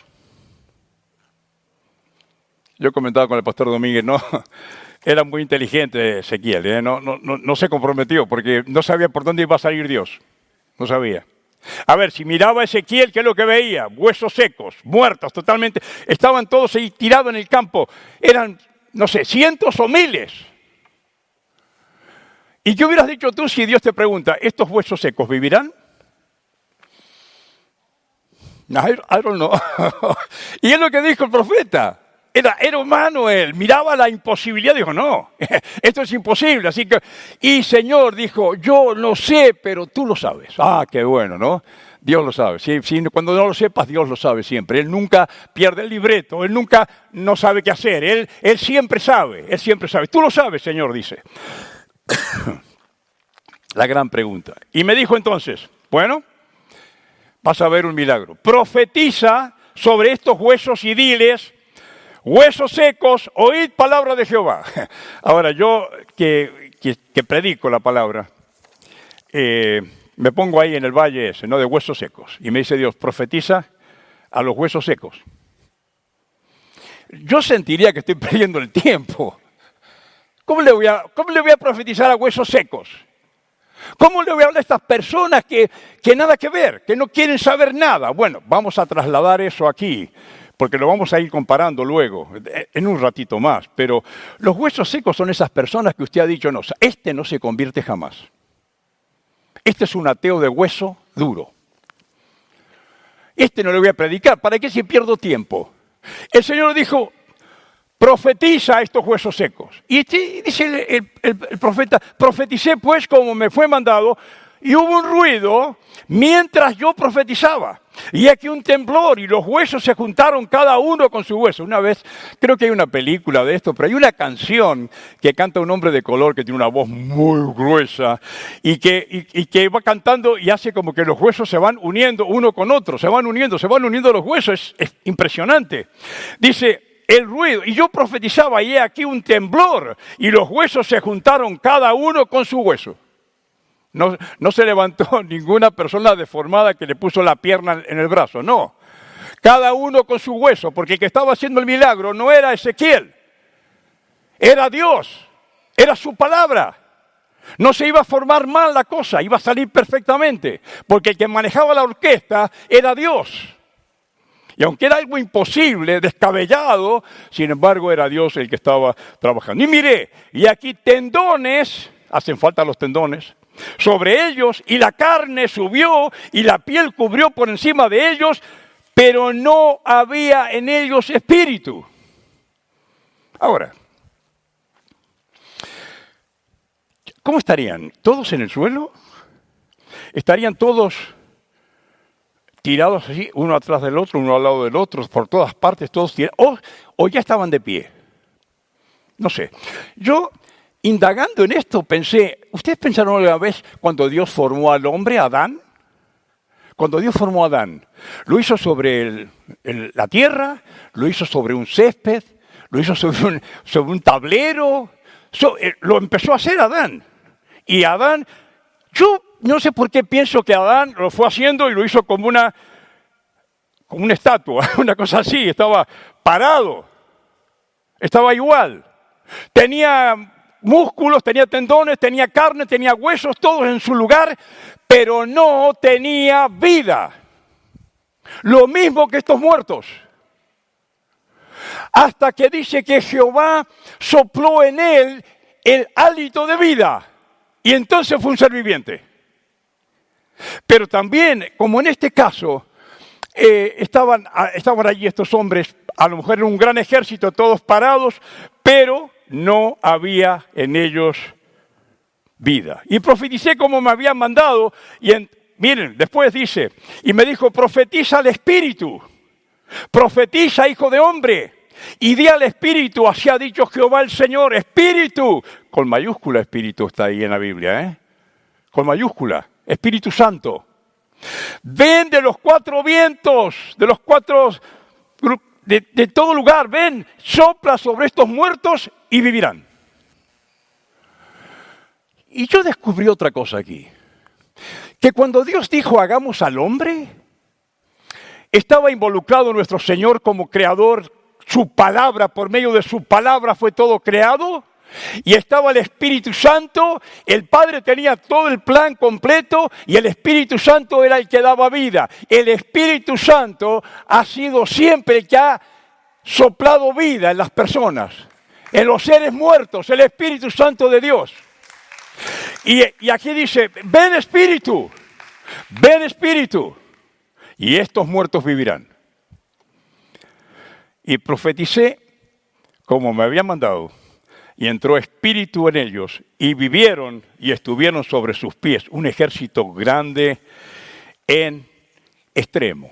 Yo comentaba con el pastor Domínguez, no, era muy inteligente Ezequiel, ¿eh? no, no, no, no se comprometió porque no sabía por dónde iba a salir Dios, no sabía. A ver, si miraba a Ezequiel, ¿qué es lo que veía? Huesos secos, muertos totalmente, estaban todos ahí tirados en el campo, eran, no sé, cientos o miles. ¿Y qué hubieras dicho tú si Dios te pregunta, ¿estos huesos secos vivirán? I, I don't know. Y es lo que dijo el profeta. Era, era humano él, miraba la imposibilidad, dijo, no, esto es imposible. Así que, y Señor dijo, yo lo sé, pero tú lo sabes. Ah, qué bueno, ¿no? Dios lo sabe. Sí, sí, cuando no lo sepas, Dios lo sabe siempre. Él nunca pierde el libreto, él nunca no sabe qué hacer. Él, él siempre sabe, él siempre sabe. Tú lo sabes, Señor, dice. La gran pregunta. Y me dijo entonces, bueno, vas a ver un milagro. Profetiza sobre estos huesos y diles, huesos secos, oíd palabra de Jehová. Ahora, yo que, que, que predico la palabra, eh, me pongo ahí en el valle ese, ¿no? De huesos secos. Y me dice Dios, profetiza a los huesos secos. Yo sentiría que estoy perdiendo el tiempo. ¿Cómo le voy a, cómo le voy a profetizar a huesos secos? ¿Cómo le voy a hablar a estas personas que, que nada que ver, que no quieren saber nada? Bueno, vamos a trasladar eso aquí, porque lo vamos a ir comparando luego, en un ratito más. Pero los huesos secos son esas personas que usted ha dicho, no, este no se convierte jamás. Este es un ateo de hueso duro. Este no le voy a predicar, ¿para qué si pierdo tiempo? El Señor dijo, profetiza a estos huesos secos. Y dice el, el, el, el profeta, profeticé pues como me fue mandado, y hubo un ruido mientras yo profetizaba. Y aquí un temblor, y los huesos se juntaron cada uno con su hueso. Una vez, creo que hay una película de esto, pero hay una canción que canta un hombre de color que tiene una voz muy gruesa, y que, y, y que va cantando y hace como que los huesos se van uniendo uno con otro, se van uniendo, se van uniendo los huesos, es, es impresionante. Dice, el ruido, y yo profetizaba, y he aquí un temblor, y los huesos se juntaron cada uno con su hueso. No, no se levantó ninguna persona deformada que le puso la pierna en el brazo, no. Cada uno con su hueso, porque el que estaba haciendo el milagro no era Ezequiel, era Dios, era su palabra. No se iba a formar mal la cosa, iba a salir perfectamente, porque el que manejaba la orquesta era Dios. Y aunque era algo imposible, descabellado, sin embargo era Dios el que estaba trabajando. Y miré, y aquí tendones, hacen falta los tendones, sobre ellos, y la carne subió, y la piel cubrió por encima de ellos, pero no había en ellos espíritu. Ahora, ¿cómo estarían? ¿Todos en el suelo? ¿Estarían todos tirados así, uno atrás del otro, uno al lado del otro, por todas partes, todos tirados? O, o ya estaban de pie. No sé. Yo, indagando en esto, pensé, ¿ustedes pensaron alguna vez cuando Dios formó al hombre, a Adán? Cuando Dios formó a Adán, lo hizo sobre el, el, la tierra, lo hizo sobre un césped, lo hizo sobre un, sobre un tablero, so, eh, lo empezó a hacer Adán. Y Adán, yo no sé por qué pienso que Adán lo fue haciendo y lo hizo como una, como una estatua, una cosa así, estaba parado, estaba igual. Tenía músculos, tenía tendones, tenía carne, tenía huesos, todos en su lugar, pero no tenía vida. Lo mismo que estos muertos. Hasta que dice que Jehová sopló en él el hálito de vida. Y entonces fue un ser viviente. Pero también, como en este caso, eh, estaban, estaban allí estos hombres, a lo mejor era un gran ejército, todos parados, pero no había en ellos vida. Y profeticé como me habían mandado, y en, miren, después dice, y me dijo, profetiza al Espíritu, profetiza, hijo de hombre, y di al Espíritu, así ha dicho Jehová el Señor, Espíritu, con mayúscula Espíritu está ahí en la Biblia, ¿eh? Con mayúscula, Espíritu Santo. Ven de los cuatro vientos, de los cuatro, de, de todo lugar, ven, sopla sobre estos muertos y vivirán. Y yo descubrí otra cosa aquí, que cuando Dios dijo hagamos al hombre, estaba involucrado nuestro Señor como creador, su palabra, por medio de su palabra fue todo creado, y estaba el Espíritu Santo, el Padre tenía todo el plan completo y el Espíritu Santo era el que daba vida. El Espíritu Santo ha sido siempre el que ha soplado vida en las personas, en los seres muertos, el Espíritu Santo de Dios. Y, y aquí dice, ven Espíritu, ven Espíritu, y estos muertos vivirán. Y profeticé como me había mandado, y entró Espíritu en ellos, y vivieron y estuvieron sobre sus pies, un ejército grande en extremo.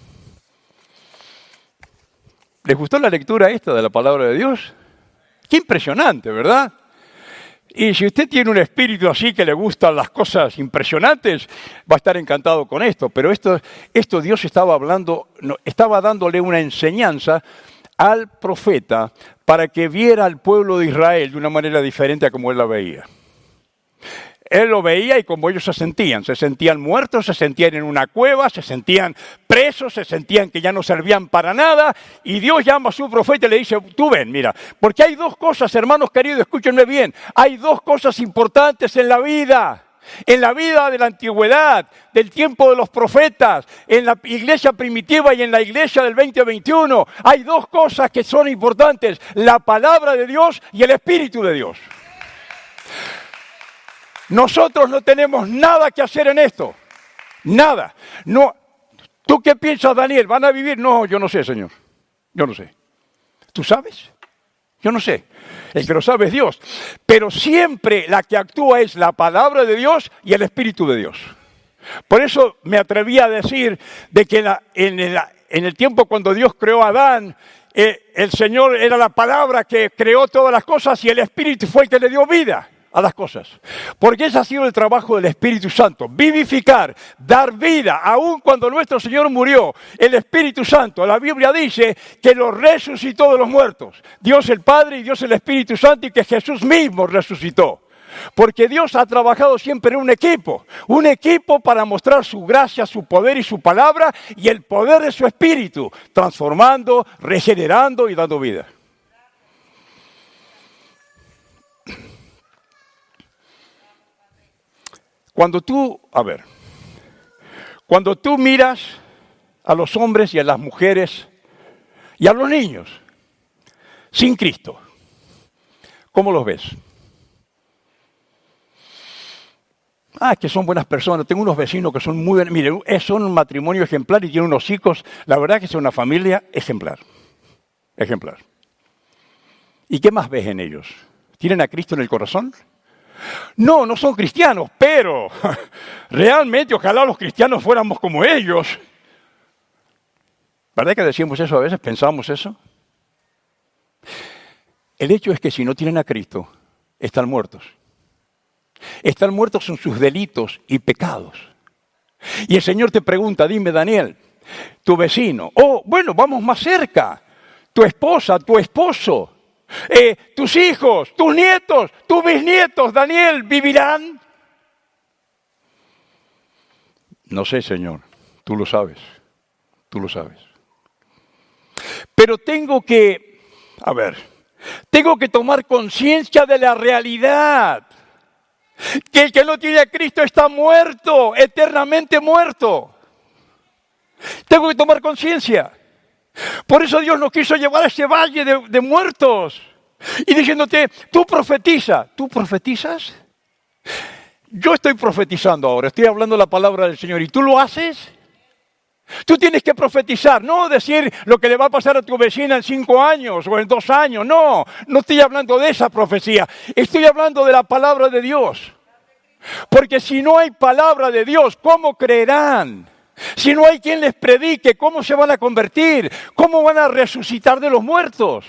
¿Les gustó la lectura esta de la palabra de Dios? Qué impresionante, ¿verdad? Y si usted tiene un espíritu así que le gustan las cosas impresionantes, va a estar encantado con esto. Pero esto, esto Dios estaba hablando, no, estaba dándole una enseñanza al profeta para que viera al pueblo de Israel de una manera diferente a como él la veía. Él lo veía y como ellos se sentían, se sentían muertos, se sentían en una cueva, se sentían presos, se sentían que ya no servían para nada, y Dios llama a su profeta y le dice, tú ven, mira, porque hay dos cosas, hermanos queridos, escúchenme bien, hay dos cosas importantes en la vida, en la vida de la antigüedad, del tiempo de los profetas, en la iglesia primitiva y en la iglesia del veinte veintiuno, hay dos cosas que son importantes, la palabra de Dios y el Espíritu de Dios. Nosotros no tenemos nada que hacer en esto. Nada. No. ¿Tú qué piensas, Daniel? ¿Van a vivir? No, yo no sé, Señor. Yo no sé. ¿Tú sabes? Yo no sé. El que lo sabe es Dios. Pero siempre la que actúa es la palabra de Dios y el Espíritu de Dios. Por eso me atreví a decir de que en, la, en, el, en el tiempo cuando Dios creó a Adán, eh, el Señor era la palabra que creó todas las cosas y el Espíritu fue el que le dio vida a las cosas. Porque ese ha sido el trabajo del Espíritu Santo, vivificar, dar vida, aun cuando nuestro Señor murió, el Espíritu Santo, la Biblia dice que lo resucitó de los muertos, Dios el Padre y Dios el Espíritu Santo, y que Jesús mismo resucitó. Porque Dios ha trabajado siempre en un equipo, un equipo para mostrar su gracia, su poder y su palabra, y el poder de su Espíritu, transformando, regenerando y dando vida. Cuando tú, a ver, cuando tú miras a los hombres y a las mujeres y a los niños sin Cristo, ¿cómo los ves? Ah, que son buenas personas. Tengo unos vecinos que son muy buenos. Miren, son un matrimonio ejemplar y tienen unos hijos. La verdad que son una familia ejemplar. Ejemplar. ¿Y qué más ves en ellos? ¿Tienen a Cristo en el corazón? No, no son cristianos, pero realmente ojalá los cristianos fuéramos como ellos. ¿Verdad que decimos eso a veces? ¿Pensamos eso? El hecho es que si no tienen a Cristo, están muertos. Están muertos en sus delitos y pecados. Y el Señor te pregunta, dime Daniel, tu vecino, oh, bueno, vamos más cerca, tu esposa, tu esposo, Eh, tus hijos, tus nietos, tus bisnietos, Daniel, ¿vivirán? No sé, Señor, tú lo sabes, tú lo sabes. Pero tengo que, a ver, tengo que tomar conciencia de la realidad, que el que no tiene a Cristo está muerto, eternamente muerto. Tengo que tomar conciencia. Por eso Dios nos quiso llevar a ese valle de, de muertos y diciéndote, tú profetiza, ¿tú profetizas? Yo estoy profetizando ahora, estoy hablando la palabra del Señor y tú lo haces. Tú tienes que profetizar, no decir lo que le va a pasar a tu vecina en cinco años o en dos años, no, no estoy hablando de esa profecía, estoy hablando de la palabra de Dios. Porque si no hay palabra de Dios, ¿cómo creerán? Si no hay quien les predique, ¿cómo se van a convertir? ¿Cómo van a resucitar de los muertos?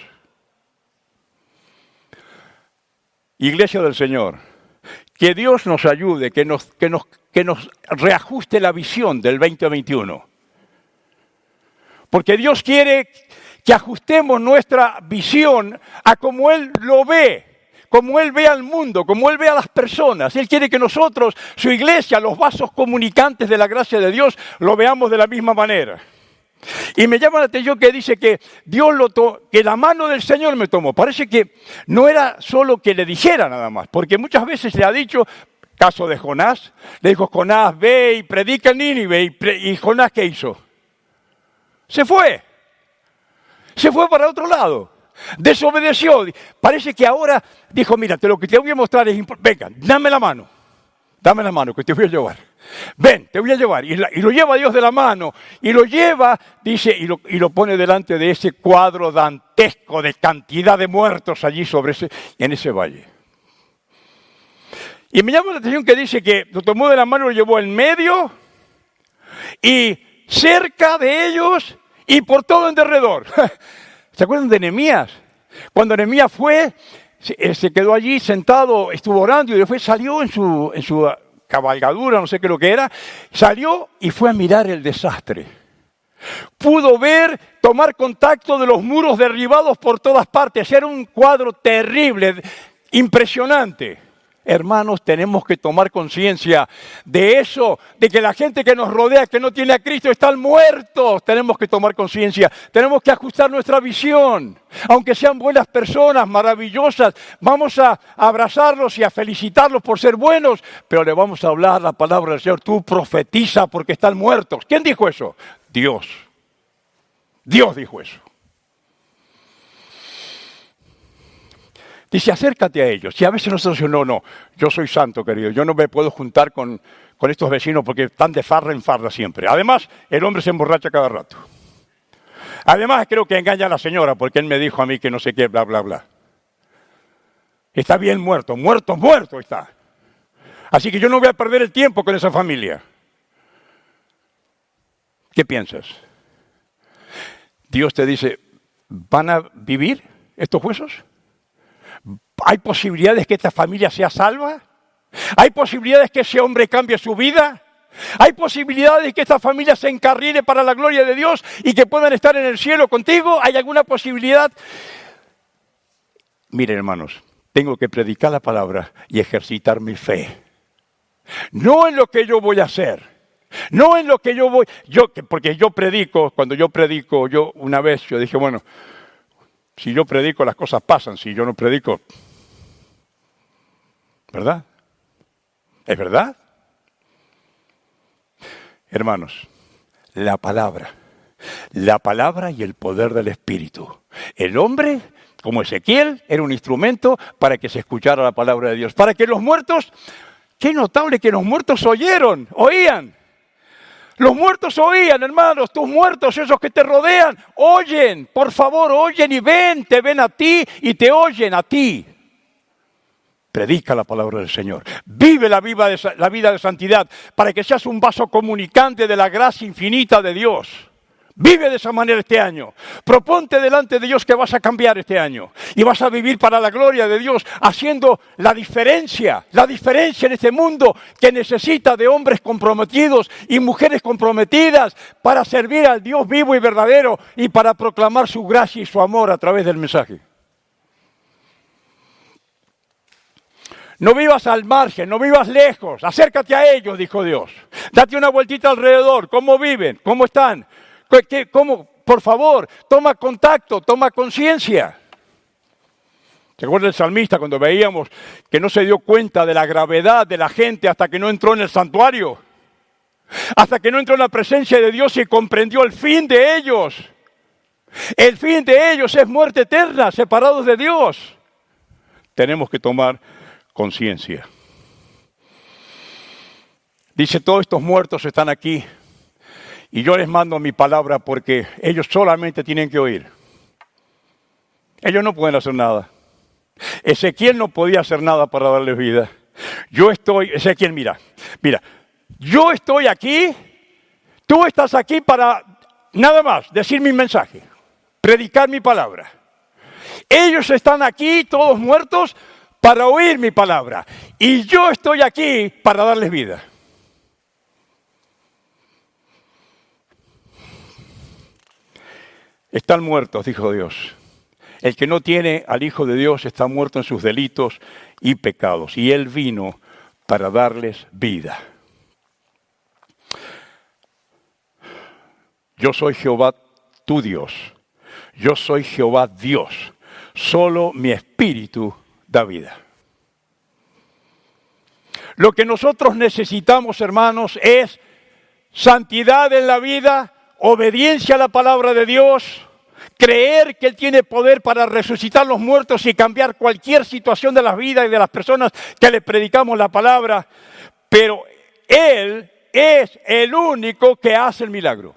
Iglesia del Señor, que Dios nos ayude, que nos, que nos, que nos reajuste la visión del veinte veintiuno. Porque Dios quiere que ajustemos nuestra visión a como Él lo ve, como Él ve al mundo, como Él ve a las personas. Él quiere que nosotros, su iglesia, los vasos comunicantes de la gracia de Dios, lo veamos de la misma manera. Y me llama la atención que dice que Dios lo to- que la mano del Señor me tomó. Parece que no era solo que le dijera nada más, porque muchas veces le ha dicho, caso de Jonás, le dijo, Jonás, ve y predica en Nínive, y, pre- y Jonás, ¿qué hizo? Se fue, se fue para otro lado, desobedeció. Parece que ahora dijo, mira, te lo que te voy a mostrar es importante, venga, dame la mano, dame la mano que te voy a llevar. Ven, te voy a llevar. Y, la, y lo lleva Dios de la mano. Y lo lleva, dice, y lo, y lo pone delante de ese cuadro dantesco de cantidad de muertos allí sobre ese, en ese valle. Y me llama la atención que dice que lo tomó de la mano, lo llevó en medio y cerca de ellos y por todo en derredor. ¿Se acuerdan de Nehemías? Cuando Nehemías fue, se, se quedó allí sentado, estuvo orando y después salió en su... En su cabalgadura, no sé qué lo que era, salió y fue a mirar el desastre. Pudo ver, tomar contacto de los muros derribados por todas partes. Era un cuadro terrible, impresionante. Hermanos, tenemos que tomar conciencia de eso, de que la gente que nos rodea, que no tiene a Cristo, están muertos. Tenemos que tomar conciencia, tenemos que ajustar nuestra visión. Aunque sean buenas personas, maravillosas, vamos a abrazarlos y a felicitarlos por ser buenos, pero le vamos a hablar la palabra del Señor. Tú profetiza porque están muertos. ¿Quién dijo eso? Dios. Dios dijo eso. Dice, acércate a ellos. Y a veces nosotros decimos, no, no, yo soy santo, querido. Yo no me puedo juntar con, con estos vecinos porque están de farra en farra siempre. Además, el hombre se emborracha cada rato. Además, creo que engaña a la señora porque él me dijo a mí que no sé qué, bla, bla, bla. Está bien muerto, muerto, muerto está. Así que yo no voy a perder el tiempo con esa familia. ¿Qué piensas? Dios te dice, ¿van a vivir estos huesos? ¿Hay posibilidades que esta familia sea salva? ¿Hay posibilidades que ese hombre cambie su vida? ¿Hay posibilidades de que esta familia se encarrile para la gloria de Dios y que puedan estar en el cielo contigo? ¿Hay alguna posibilidad? Miren, hermanos, tengo que predicar la palabra y ejercitar mi fe. No en lo que yo voy a hacer, no en lo que yo voy... yo Porque yo predico, cuando yo predico, yo una vez yo dije, bueno, si yo predico las cosas pasan, si yo no predico... ¿Verdad? ¿Es verdad? Hermanos, la palabra, la palabra y el poder del Espíritu. El hombre, como Ezequiel, era un instrumento para que se escuchara la palabra de Dios. Para que los muertos, qué notable que los muertos oyeron, oían. Los muertos oían, hermanos, tus muertos, esos que te rodean, oyen, por favor, oyen y ven, te ven a ti y te oyen a ti. Predica la palabra del Señor. Vive la vida, de, la vida de santidad para que seas un vaso comunicante de la gracia infinita de Dios. Vive de esa manera este año. Proponte delante de Dios que vas a cambiar este año. Y vas a vivir para la gloria de Dios, haciendo la diferencia, la diferencia en este mundo que necesita de hombres comprometidos y mujeres comprometidas para servir al Dios vivo y verdadero y para proclamar su gracia y su amor a través del mensaje. No vivas al margen, no vivas lejos, acércate a ellos, dijo Dios. Date una vueltita alrededor, ¿cómo viven? ¿Cómo están? ¿Qué, cómo? Por favor, toma contacto, toma conciencia. ¿Se acuerda el salmista cuando veíamos que no se dio cuenta de la gravedad de la gente hasta que no entró en el santuario? Hasta que no entró en la presencia de Dios y comprendió el fin de ellos. El fin de ellos es muerte eterna, separados de Dios. Tenemos que tomar conciencia. Dice, todos estos muertos están aquí y yo les mando mi palabra porque ellos solamente tienen que oír. Ellos no pueden hacer nada. Ezequiel no podía hacer nada para darles vida. Yo estoy, Ezequiel, mira, mira, yo estoy aquí, tú estás aquí para nada más decir mi mensaje, predicar mi palabra. Ellos están aquí, todos muertos, para oír mi palabra. Y yo estoy aquí para darles vida. Están muertos, dijo Dios. El que no tiene al Hijo de Dios está muerto en sus delitos y pecados. Y Él vino para darles vida. Yo soy Jehová tu Dios. Yo soy Jehová Dios. Solo mi espíritu da vida. Lo que nosotros necesitamos, hermanos, es santidad en la vida, obediencia a la palabra de Dios, creer que Él tiene poder para resucitar los muertos y cambiar cualquier situación de las vidas y de las personas que le predicamos la palabra. Pero Él es el único que hace el milagro.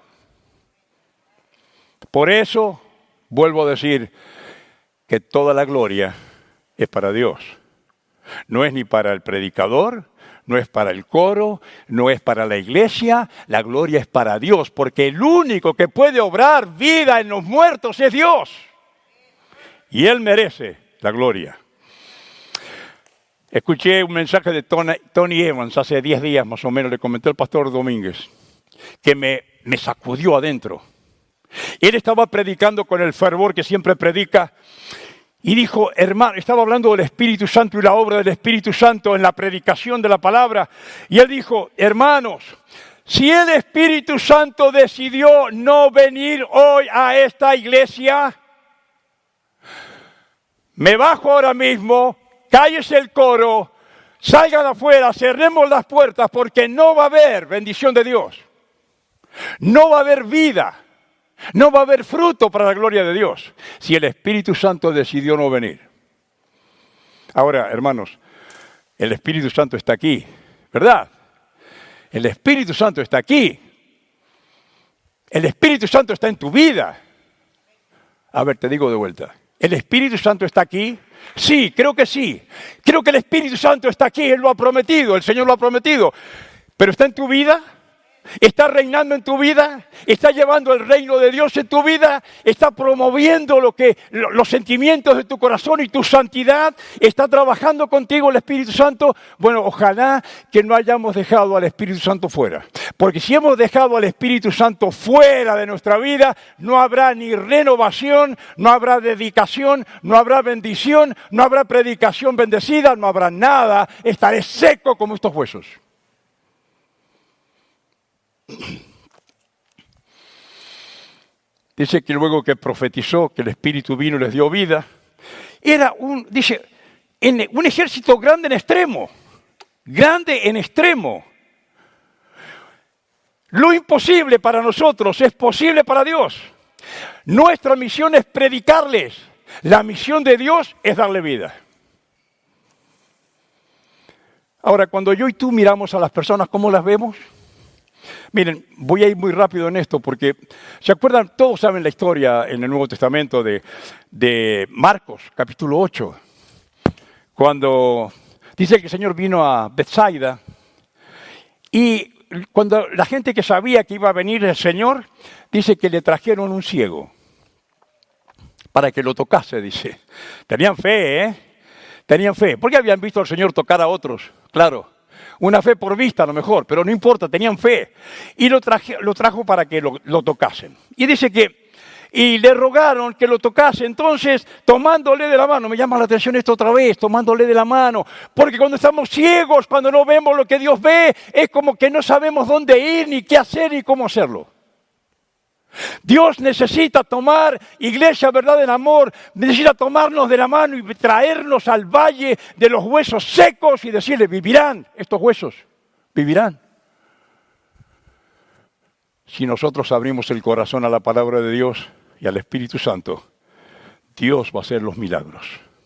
Por eso, vuelvo a decir que toda la gloria es para Dios. No es ni para el predicador, no es para el coro, no es para la iglesia, la gloria es para Dios, porque el único que puede obrar vida en los muertos es Dios. Y Él merece la gloria. Escuché un mensaje de Tony, Tony Evans hace diez días más o menos, le comentó el pastor Domínguez, que me, me sacudió adentro. Él estaba predicando con el fervor que siempre predica y dijo, hermano, estaba hablando del Espíritu Santo y la obra del Espíritu Santo en la predicación de la palabra. Y él dijo, hermanos, si el Espíritu Santo decidió no venir hoy a esta iglesia, me bajo ahora mismo, cállese el coro, salgan afuera, cerremos las puertas porque no va a haber bendición de Dios. No va a haber vida. No va a haber fruto para la gloria de Dios si el Espíritu Santo decidió no venir. Ahora, hermanos, el Espíritu Santo está aquí, ¿verdad? El Espíritu Santo está aquí. El Espíritu Santo está en tu vida. A ver, te digo de vuelta. ¿El Espíritu Santo está aquí? Sí, creo que sí. Creo que el Espíritu Santo está aquí. Él lo ha prometido, el Señor lo ha prometido. ¿Pero está en tu vida? ¿Está reinando en tu vida? ¿Está llevando el reino de Dios en tu vida? ¿Está promoviendo lo que, los sentimientos de tu corazón y tu santidad? ¿Está trabajando contigo el Espíritu Santo? Bueno, ojalá que no hayamos dejado al Espíritu Santo fuera. Porque si hemos dejado al Espíritu Santo fuera de nuestra vida, no habrá ni renovación, no habrá dedicación, no habrá bendición, no habrá predicación bendecida, no habrá nada. Estaré seco como estos huesos. Dice que luego que profetizó, que el Espíritu vino y les dio vida, era un, dice, en un ejército grande en extremo, grande en extremo. Lo imposible para nosotros es posible para Dios. Nuestra misión es predicarles, la misión de Dios es darle vida. Ahora, cuando yo y tú miramos a las personas, ¿cómo las vemos? Miren, voy a ir muy rápido en esto porque, ¿se acuerdan? Todos saben la historia en el Nuevo Testamento de, de Marcos, capítulo ocho, cuando dice que el Señor vino a Bethsaida y cuando la gente que sabía que iba a venir el Señor, dice que le trajeron un ciego para que lo tocase, dice. Tenían fe, ¿eh? Tenían fe, porque habían visto al Señor tocar a otros, claro. Una fe por vista a lo mejor, pero no importa, tenían fe. Y lo, traje, lo trajo para que lo, lo tocasen. Y dice que, y le rogaron que lo tocase, entonces tomándole de la mano, me llama la atención esto otra vez, tomándole de la mano, porque cuando estamos ciegos, cuando no vemos lo que Dios ve, es como que no sabemos dónde ir, ni qué hacer, ni cómo hacerlo. Dios necesita tomar, iglesia, verdad en amor, necesita tomarnos de la mano y traernos al valle de los huesos secos y decirle, vivirán estos huesos, vivirán. Si nosotros abrimos el corazón a la palabra de Dios y al Espíritu Santo, Dios va a hacer los milagros.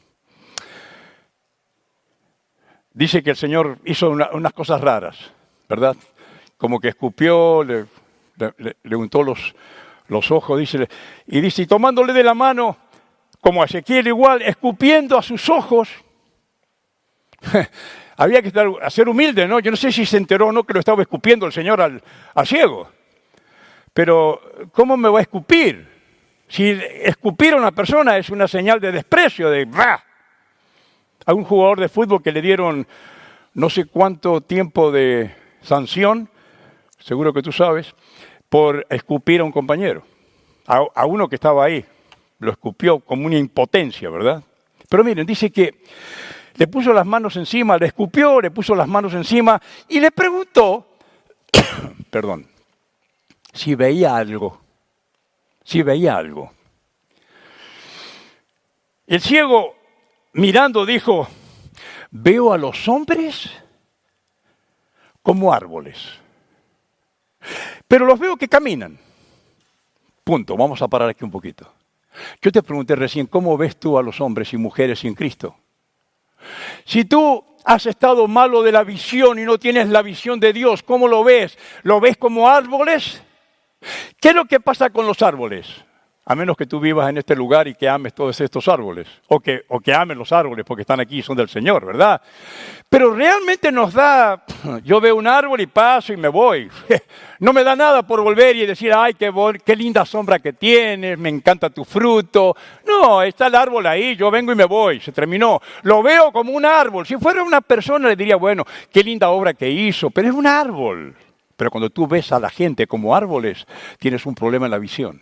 Dice que el Señor hizo una, unas cosas raras, ¿verdad? Como que escupió, le, le, le untó los... los ojos, dice, y dice, y tomándole de la mano, como a Ezequiel igual, escupiendo a sus ojos. Había que estar, ser humilde, ¿no? Yo no sé si se enteró o no que lo estaba escupiendo el Señor al, al ciego. Pero, ¿cómo me va a escupir? Si escupir a una persona es una señal de desprecio, de ¡bah! A un jugador de fútbol que le dieron no sé cuánto tiempo de sanción, seguro que tú sabes, por escupir a un compañero, a, a uno que estaba ahí. lo escupió como una impotencia, ¿verdad? Pero miren, dice que le puso las manos encima, le escupió, le puso las manos encima y le preguntó, perdón, si veía algo, si veía algo. El ciego, mirando, dijo, veo a los hombres como árboles, pero los veo que caminan. Punto, vamos a parar aquí un poquito. Yo te pregunté recién, ¿cómo ves tú a los hombres y mujeres sin Cristo? Si tú has estado malo de la visión y no tienes la visión de Dios, ¿cómo lo ves? ¿Lo ves como árboles? ¿Qué es lo que pasa con los árboles? A menos que tú vivas en este lugar y que ames todos estos árboles. O que, o que ames los árboles porque están aquí y son del Señor, ¿verdad? Pero realmente nos da... Yo veo un árbol y paso y me voy. No me da nada por volver y decir, ay, qué, qué linda sombra que tienes, me encanta tu fruto. No, está el árbol ahí, yo vengo y me voy, se terminó. Lo veo como un árbol. Si fuera una persona le diría, bueno, qué linda obra que hizo, pero es un árbol. Pero cuando tú ves a la gente como árboles, tienes un problema en la visión.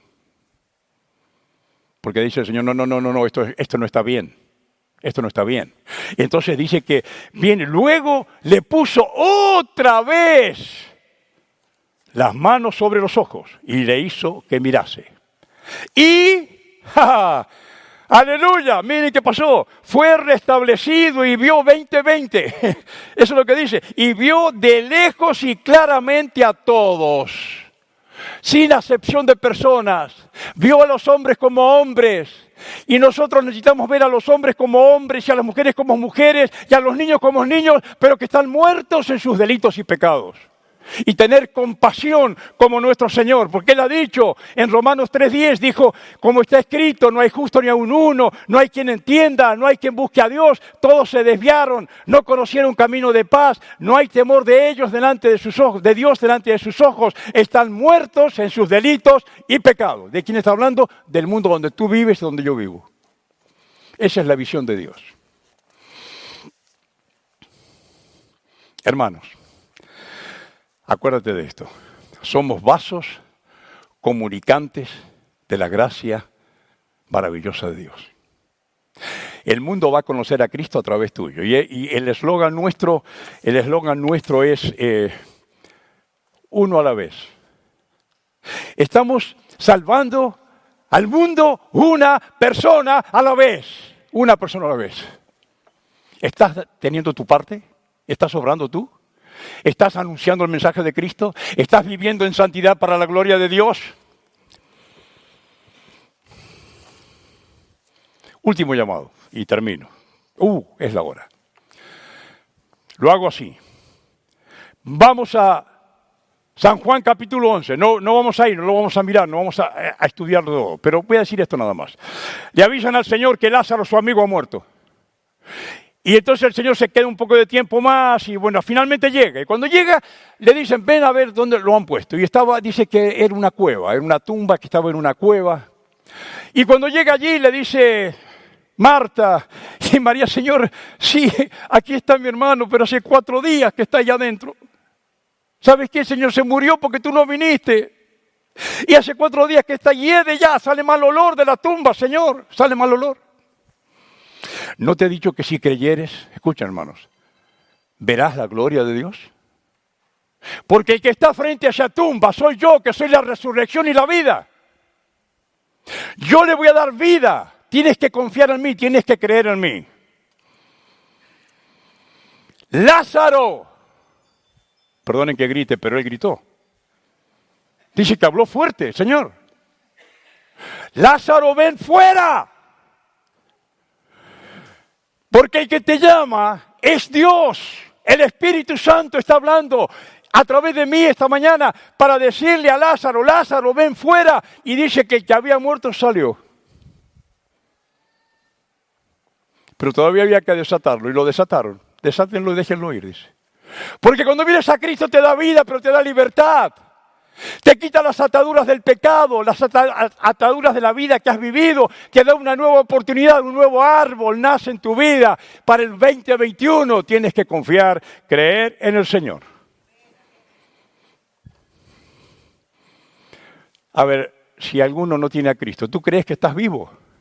Porque dice el Señor, no, no, no, no, no, esto, esto no está bien. Esto no está bien. Y entonces dice que viene, luego le puso otra vez las manos sobre los ojos y le hizo que mirase. Y, ¡ja, ja! ¡Aleluya! Miren qué pasó. Fue restablecido y vio veinte veinte. Eso es lo que dice. Y vio de lejos y claramente a todos, sin acepción de personas. Vio a los hombres como hombres. Y nosotros necesitamos ver a los hombres como hombres y a las mujeres como mujeres y a los niños como niños, pero que están muertos en sus delitos y pecados. Y tener compasión como nuestro Señor, porque Él ha dicho en Romanos tres diez, dijo, como está escrito, no hay justo ni aun uno, no hay quien entienda, no hay quien busque a Dios, todos se desviaron, no conocieron camino de paz, no hay temor de ellos delante de sus ojos, de Dios delante de sus ojos, están muertos en sus delitos y pecados. ¿De quién está hablando? Del mundo donde tú vives y donde yo vivo. Esa es la visión de Dios. Hermanos, acuérdate de esto, somos vasos comunicantes de la gracia maravillosa de Dios. El mundo va a conocer a Cristo a través tuyo. Y, y el eslogan nuestro, el eslogan nuestro es eh, uno a la vez. Estamos salvando al mundo una persona a la vez. Una persona a la vez. ¿Estás teniendo tu parte? ¿Estás obrando tú? ¿Estás anunciando el mensaje de Cristo? ¿Estás viviendo en santidad para la gloria de Dios? Último llamado y termino. Uh, es la hora. Lo hago así. Vamos a San Juan capítulo once. No, no vamos a ir, no lo vamos a mirar, no vamos a, a estudiarlo todo. Pero voy a decir esto nada más. Le avisan al Señor que Lázaro, su amigo, ha muerto. Y entonces el Señor se queda un poco de tiempo más y bueno, finalmente llega. Y cuando llega, le dicen, ven a ver dónde lo han puesto. Y estaba, dice que era una cueva, era una tumba que estaba en una cueva. Y cuando llega allí le dice, Marta y María, Señor, sí, aquí está mi hermano, pero hace cuatro días que está allá adentro. ¿Sabes qué, Señor? Se murió porque tú no viniste. Y hace cuatro días que está hiede ya, sale mal olor de la tumba, Señor, sale mal olor. ¿No te he dicho que si creyeres, escucha hermanos, verás la gloria de Dios? Porque el que está frente a esa tumba soy yo, que soy la resurrección y la vida. Yo le voy a dar vida. Tienes que confiar en mí, tienes que creer en mí. Lázaro. Perdonen que grite, pero él gritó. Dice que habló fuerte, Señor. Lázaro, ven fuera. Porque el que te llama es Dios. El Espíritu Santo está hablando a través de mí esta mañana para decirle a Lázaro, Lázaro, ven fuera. Y dice que el que había muerto salió. Pero todavía había que desatarlo y lo desataron. Desátenlo y déjenlo ir, dice. Porque cuando vienes a Cristo te da vida, pero te da libertad. Te quita las ataduras del pecado, las ataduras de la vida que has vivido, te da una nueva oportunidad, un nuevo árbol nace en tu vida. Para el veinte veintiuno tienes que confiar, creer en el Señor. A ver, si alguno no tiene a Cristo, ¿tú crees que estás vivo?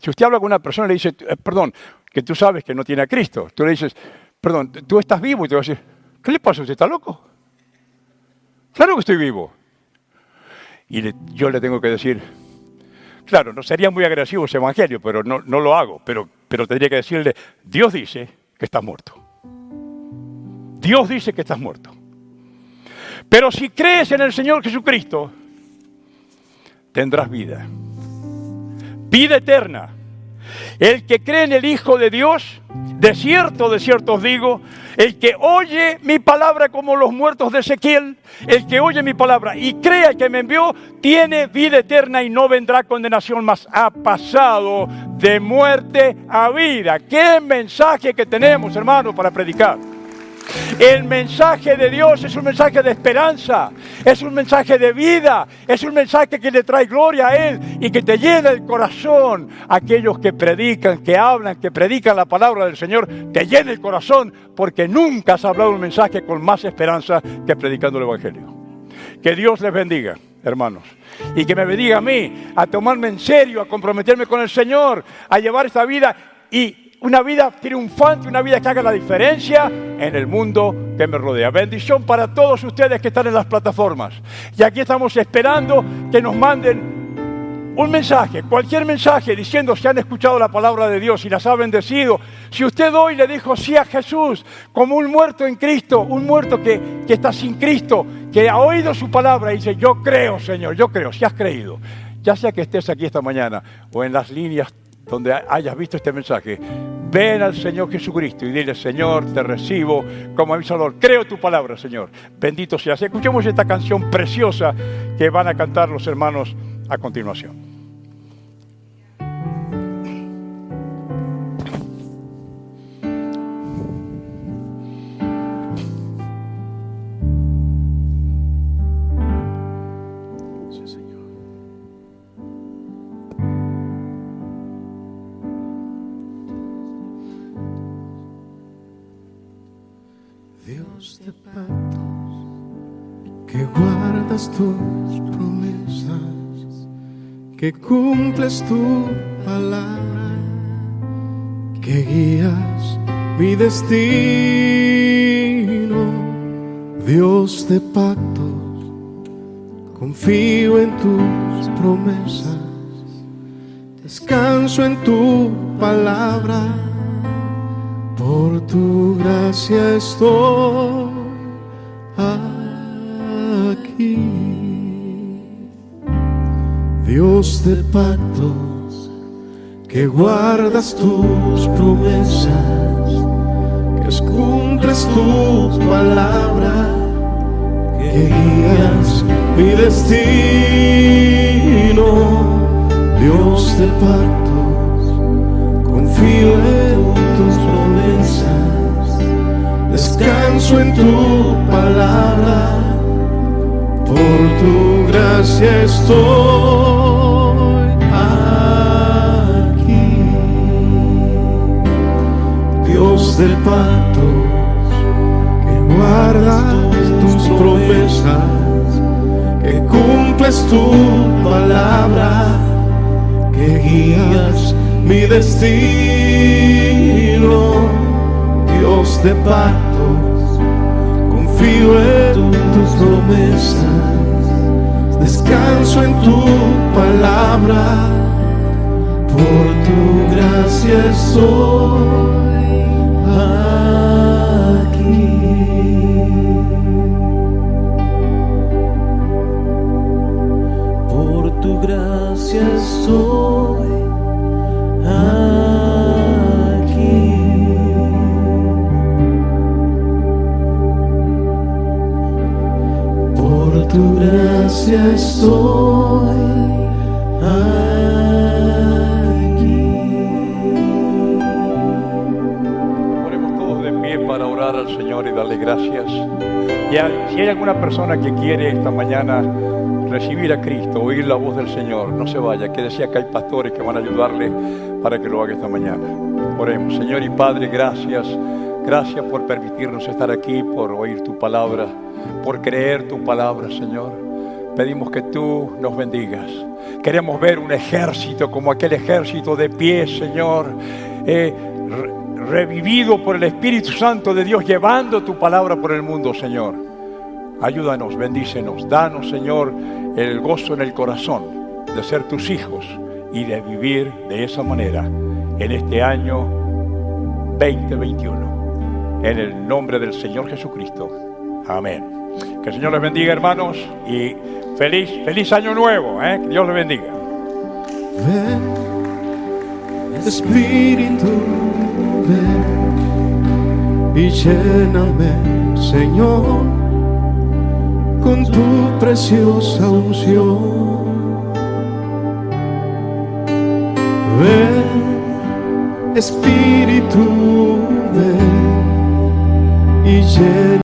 Si usted habla con una persona y le dice, eh, perdón, que tú sabes que no tiene a Cristo, tú le dices, perdón, tú estás vivo, y te va a decir, ¿qué le pasa? ¿Usted está loco? Claro que estoy vivo. Y le, yo le tengo que decir, claro, no sería muy agresivo ese evangelio, pero no, no lo hago, pero, pero tendría que decirle, Dios dice que estás muerto. Dios dice que estás muerto. Pero si crees en el Señor Jesucristo, tendrás vida. Vida eterna. El que cree en el Hijo de Dios, de cierto, de cierto os digo, el que oye mi palabra como los muertos de Ezequiel, el que oye mi palabra y crea que me envió, tiene vida eterna y no vendrá condenación, mas ha pasado de muerte a vida. ¡Qué mensaje que tenemos, hermanos, para predicar! El mensaje de Dios es un mensaje de esperanza, es un mensaje de vida, es un mensaje que le trae gloria a Él y que te llena el corazón. Aquellos que predican, que hablan, que predican la palabra del Señor, te llena el corazón porque nunca has hablado un mensaje con más esperanza que predicando el Evangelio. Que Dios les bendiga, hermanos, y que me bendiga a mí a tomarme en serio, a comprometerme con el Señor, a llevar esta vida y una vida triunfante, una vida que haga la diferencia en el mundo que me rodea. Bendición para todos ustedes que están en las plataformas. Y aquí estamos esperando que nos manden un mensaje, cualquier mensaje, diciendo si han escuchado la palabra de Dios y las ha bendecido. Si usted hoy le dijo sí a Jesús, como un muerto en Cristo, un muerto que, que está sin Cristo, que ha oído su palabra y dice, yo creo, Señor, yo creo, si has creído. Ya sea que estés aquí esta mañana o en las líneas donde hayas visto este mensaje, ven al Señor Jesucristo y dile, Señor, te recibo como mi Salvador. Creo tu palabra, Señor. Bendito seas. Escuchemos esta canción preciosa que van a cantar los hermanos a continuación. Dios de pactos, que guardas tus promesas, que cumples tu palabra, que guías mi destino. Dios de pactos, confío en tus promesas, descanso en tu palabra. Por tu gracia estoy aquí. Dios de pactos, que guardas tus promesas, que cumples tu palabra, que guías mi destino. Dios de pactos, confío en tus promesas, descanso en tu palabra, por tu gracia estoy aquí. Dios de pactos, que guardas tus promesas, que cumples tu palabra, que guías mi destino. Dios de pactos, confío en tus promesas, descanso en tu palabra, por tu gracia estoy aquí. Por tu gracia estoy aquí. Por tu gracia estoy aquí. Oremos todos de pie para orar al Señor y darle gracias. Y a- si hay alguna persona que quiere esta mañana recibir a Cristo, oír la voz del Señor, no se vaya, que decía que hay pastores que van a ayudarle para que lo haga esta mañana. Oremos. Señor y Padre, gracias. Gracias por permitirnos estar aquí, por oír tu palabra, por creer tu palabra, Señor. pedimos que tú nos bendigas. Queremos ver un ejército como aquel ejército de pie, Señor, eh, re- revivido por el Espíritu Santo de Dios, llevando tu palabra por el mundo, Señor. Ayúdanos, bendícenos, danos, Señor, el gozo en el corazón de ser tus hijos y de vivir de esa manera en este año veinte veintiuno. En el nombre del Señor Jesucristo. Amén. Que el Señor les bendiga, hermanos, y feliz, feliz año nuevo, ¿eh? Que Dios les bendiga. Ven, Espíritu, ven y lléname, Señor, con tu preciosa unción. Ven, Espíritu, ven y lléname.